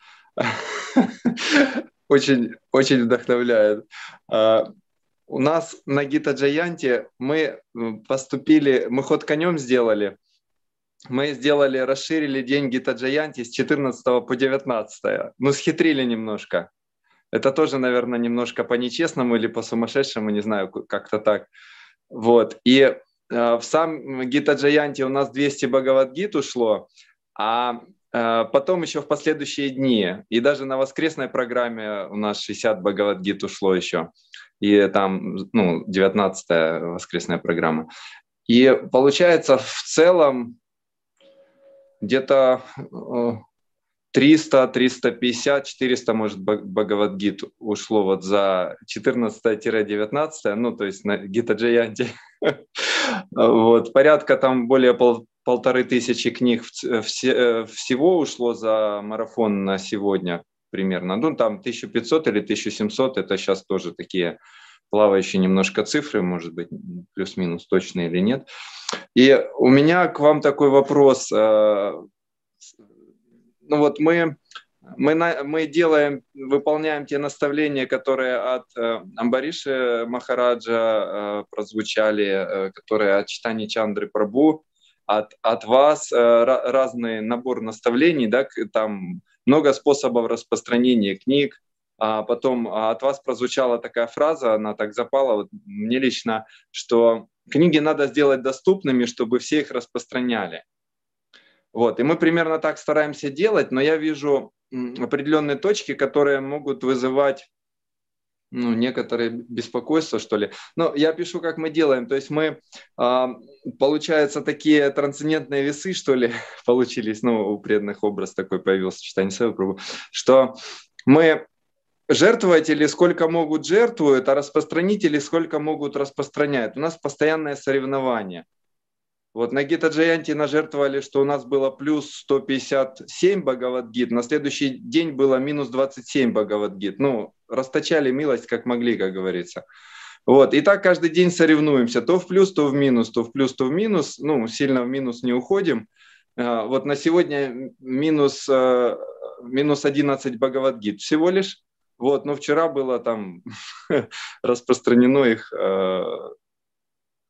Очень, очень вдохновляет. У нас на Гита Джаянте мы поступили, мы ход конем сделали. Мы расширили день Гита Джаянти с 14 по 19. Ну, схитрили немножко. Это тоже, наверное, немножко по-нечестному или по-сумасшедшему, не знаю, как-то так. Вот. И в сам Гита Джаянти у нас 200 Бхагавад-гит ушло, а потом еще в последующие дни. И даже на воскресной программе у нас 60 Бхагавад-гит ушло еще. И там, 19-я воскресная программа. И получается в целом где-то 300, 350, 400, может, Бхагавад-гит ушло вот за 14-19, ну, то есть на Гита Джаянти. Вот, порядка там более 1500 книг всего ушло за марафон на сегодня примерно. Ну, там 1500 или 1700, это сейчас тоже такие плавающие немножко цифры, может быть, плюс-минус точно или нет. И у меня к вам такой вопрос. Ну вот мы выполняем те наставления, которые от Амбариши Махараджа прозвучали, которые от Чайтаньи Чандры Прабху, от вас разный набор наставлений, да, там много способов распространения книг. А потом от вас прозвучала такая фраза, она так запала вот мне лично, что книги надо сделать доступными, чтобы все их распространяли. Вот. И мы примерно так стараемся делать, но я вижу определенные точки, которые могут вызывать некоторые беспокойства, что ли. Но я пишу, как мы делаем. То есть мы, получается, такие трансцендентные весы, что ли, получились, у преданных образ такой появился, Чайтанья Прабху, что мы жертвователи сколько могут жертвуют, а распространители сколько могут распространяют. У нас постоянное соревнование. Вот на Гита Джаянти нажертвовали, что у нас было плюс 157 Бхагавад-гит, на следующий день было минус 27 Бхагавад-гит. Расточали милость как могли, как говорится. Вот. И так каждый день соревнуемся. То в плюс, то в минус, то в плюс, то в минус. Сильно в минус не уходим. Вот на сегодня минус 11 Бхагавад-гит всего лишь. Вот, но вчера было там распространено их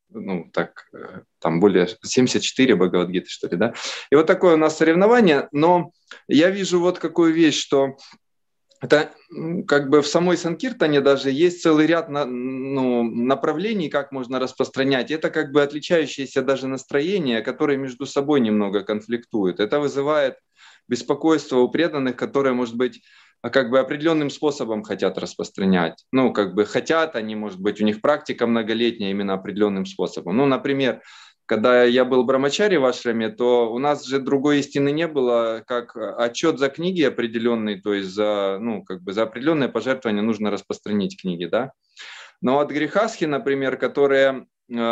ну, так, там более 74 Бхагавад-гиты, что ли, да. И вот такое у нас соревнование, но я вижу вот какую вещь, что это как бы в самой Санкиртане даже есть целый ряд направлений, как можно распространять. Это как бы отличающиеся даже настроения, которые между собой немного конфликтуют. Это вызывает беспокойство у преданных, которые, может быть, как бы определенным способом хотят распространять. Ну, как бы хотят они, может быть, у них практика многолетняя именно определенным способом. Ну, например, когда я был брамачари в ашраме, то у нас же другой истины не было, как отчет за книги определенный, то есть за, ну, как бы за определенное пожертвование нужно распространить книги, да. Но от грехасхи, например, которые,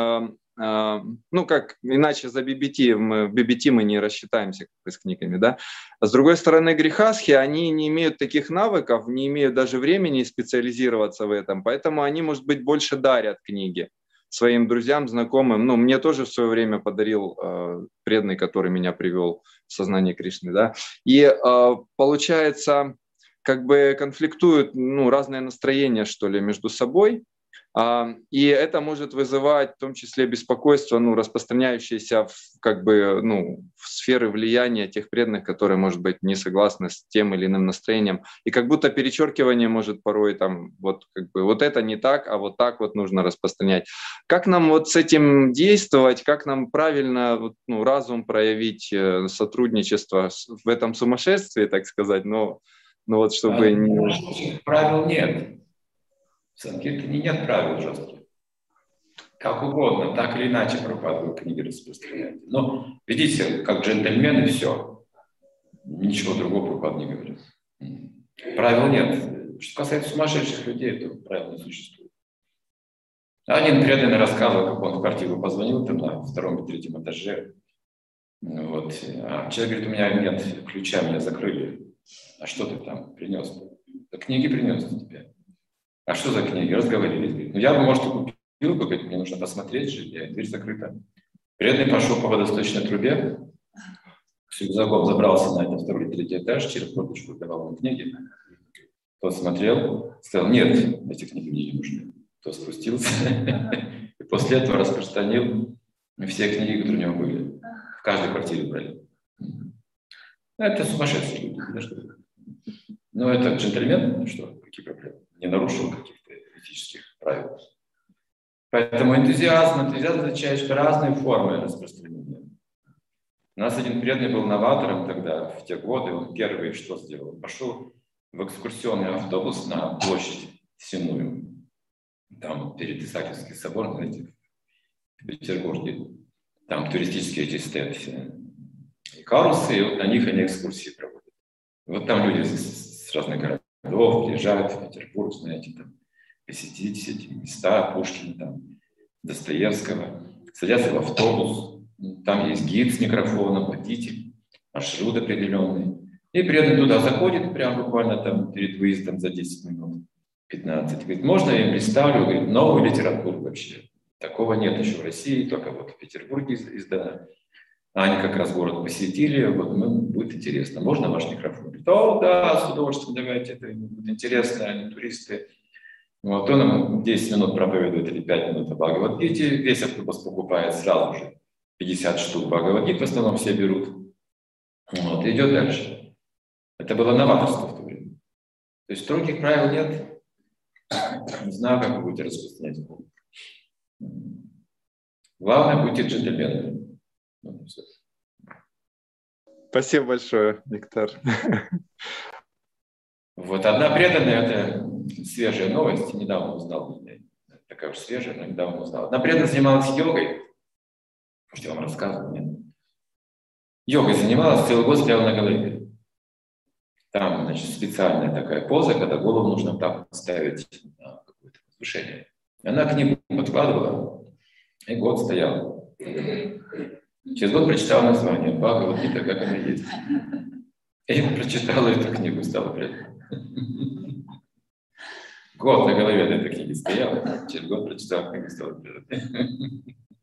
ну, как иначе за BBT, в BBT мы не рассчитаемся с книгами, да. А с другой стороны, грехасхи, они не имеют таких навыков, не имеют даже времени специализироваться в этом, поэтому они, может быть, больше дарят книги своим друзьям, знакомым. Ну, мне тоже в свое время подарил преданный, который меня привел в сознание Кришны, да. И получается, как бы конфликтуют, ну, разные настроения, что ли, между собой. И это может вызывать в том числе беспокойство, ну, распространяющееся в, как бы, ну, в сферы влияния тех преданных, которые, может быть, не согласны с тем или иным настроением. И как будто перечеркивание может порой там, вот, как бы, вот это не так, а вот так вот нужно распространять. Как нам вот с этим действовать, как нам правильно, ну, разум проявить, сотрудничество в этом сумасшествии, так сказать, но вот чтобы... Правил нет. В Санкиртане нет правил жестких. Как угодно, так или иначе Прабхупада книги распространяет. Но видите, как джентльмен и все. Ничего другого Прабхупада не говорит. Правил нет. Что касается сумасшедших людей, то правил не существует. Один преданный рассказывал, как он в квартиру позвонил там на втором и третьем этаже. Вот. А человек говорит, у меня нет ключа, меня закрыли. А что ты там принес? Да книги принес тебе. А что за книги? Разговорились. Говорит, ну я бы, может, и купил, говорит, мне нужно посмотреть же, дверь закрыта. Преданный пошел по водосточной трубе, с рюкзаком забрался на этот второй, третий этаж, через форточку давал ему книги. Тот смотрел, сказал, нет, эти книги мне не нужны. Тот спустился и после этого распространил все книги, которые у него были. В каждой квартире брали. Это сумасшедшие люди. Но это джентльмен, что, какие проблемы? Не нарушил каких-то этических правил. Поэтому энтузиазм означает, что разные формы распространения. У нас один преданный был новатором тогда, в те годы, он первый что сделал? Он пошел в экскурсионный автобус на площадь Сенную, там перед Исаакиевским собором, знаете, в Петербурге, там туристические эти стенды и карусы, и вот на них они экскурсии проводят. Вот там люди с разных городов приезжают в Петербург, знаете, там, посетить все эти места, Пушкина, там, Достоевского, садятся в автобус, там есть гид с микрофоном, водитель, маршрут определенный, и преданный туда заходит, прям буквально там перед выездом за 10 минут, 15, говорит, можно я им представлю, говорит, новую литературу вообще. Такого нет еще в России, только вот в Петербурге издана. Они как раз город посетили, вот будет интересно. Можно ваш микрофон? Говорит, о, да, с удовольствием, давайте, это будет интересно, они туристы. Вот он им 10 минут проповедует или 5 минут о Бхагавад-гите, весь автобус покупает сразу же 50 штук Бхагавад-гит, в основном все берут. Вот, и идет дальше. Это было новаторство в то время. То есть строгих правил нет. Не знаю, как вы будете распространять. Главное, будьте джентльменами. Спасибо большое, Виктор. Вот одна преданная, это свежая новость, недавно узнал, такая уж свежая, но недавно узнал. Одна преданная занималась йогой, может, я вам рассказывал, нет? Йогой занималась, целый год стояла на голове. Там, значит, специальная такая поза, когда голову нужно так ставить на какое-то возвышение. Она книгу подкладывала, и год стояла. Через год прочитала название Бхагавад-гита, как она есть. И прочитала эту книгу, стала преданной. Год на голове на этой книге стояла, через год прочитала книгу, стала преданной.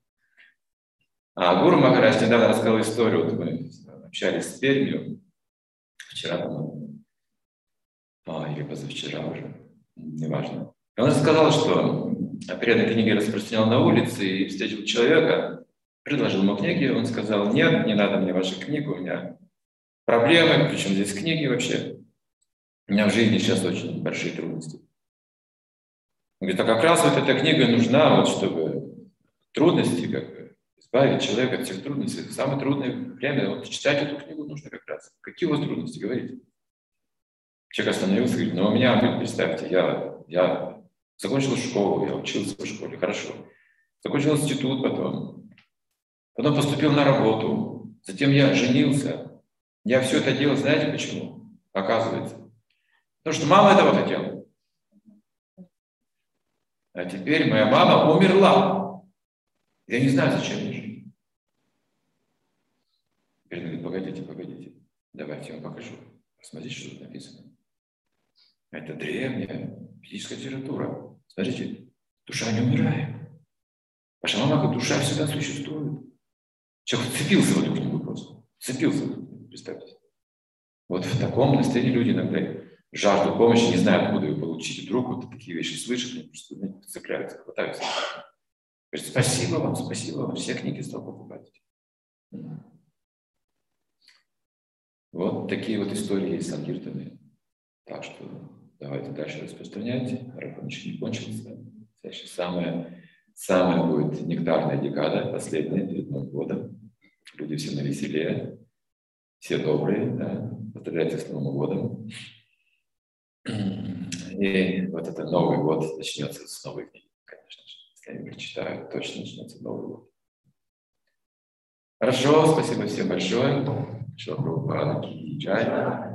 А Гуру Махарадж недавно рассказал историю, вот мы общались с Пермью, вчера, по-моему, или позавчера уже, неважно. И он рассказал, что перед книги распространял на улице и встретил человека, предложил ему книги, он сказал: нет, не надо мне ваши книги, у меня проблемы, причем здесь книги вообще. У меня в жизни сейчас очень большие трудности. Он говорит: а как раз вот эта книга нужна, вот, чтобы трудности, как бы, избавить человека от всех трудностей. В самое трудное время вот, читать эту книгу нужно как раз. Какие у вас трудности, говорите? Человек остановился и говорит: ну, у меня, говорит, представьте, я закончил школу, я учился в школе, хорошо. Закончил институт потом поступил на работу, затем я женился. Я все это делал, знаете почему? Оказывается. Потому что мама этого хотела. А теперь моя мама умерла. Я не знаю, зачем мне жить. Теперь он говорит: погодите, давайте я вам покажу. Посмотрите, что тут написано. Это древняя физическая литература. Смотрите, душа не умирает. Ваша мама говорит: душа всегда существует. Человек вцепился в эту книгу просто. Вцепился в эту книгу, представьте. Вот в таком настроении люди иногда жаждут помощи, не знают, откуда ее получить. И вдруг вот такие вещи слышат, они просто цепляются, хватаются. Говорят: спасибо вам, все книги стал покупать. Вот такие вот истории есть с Санкиртами. Так что давайте дальше распространяйте. Марафон еще не кончился. Сейчас самая будет нектарная декада, последняя, перед Новым годом. Люди все навеселее, все добрые, да. Поздравляйте с Новым годом. И вот этот Новый год начнется с новой книги, конечно же. Если они прочитают, точно начнется Новый год. Хорошо, спасибо всем большое. Шила Прабхупада ки джай.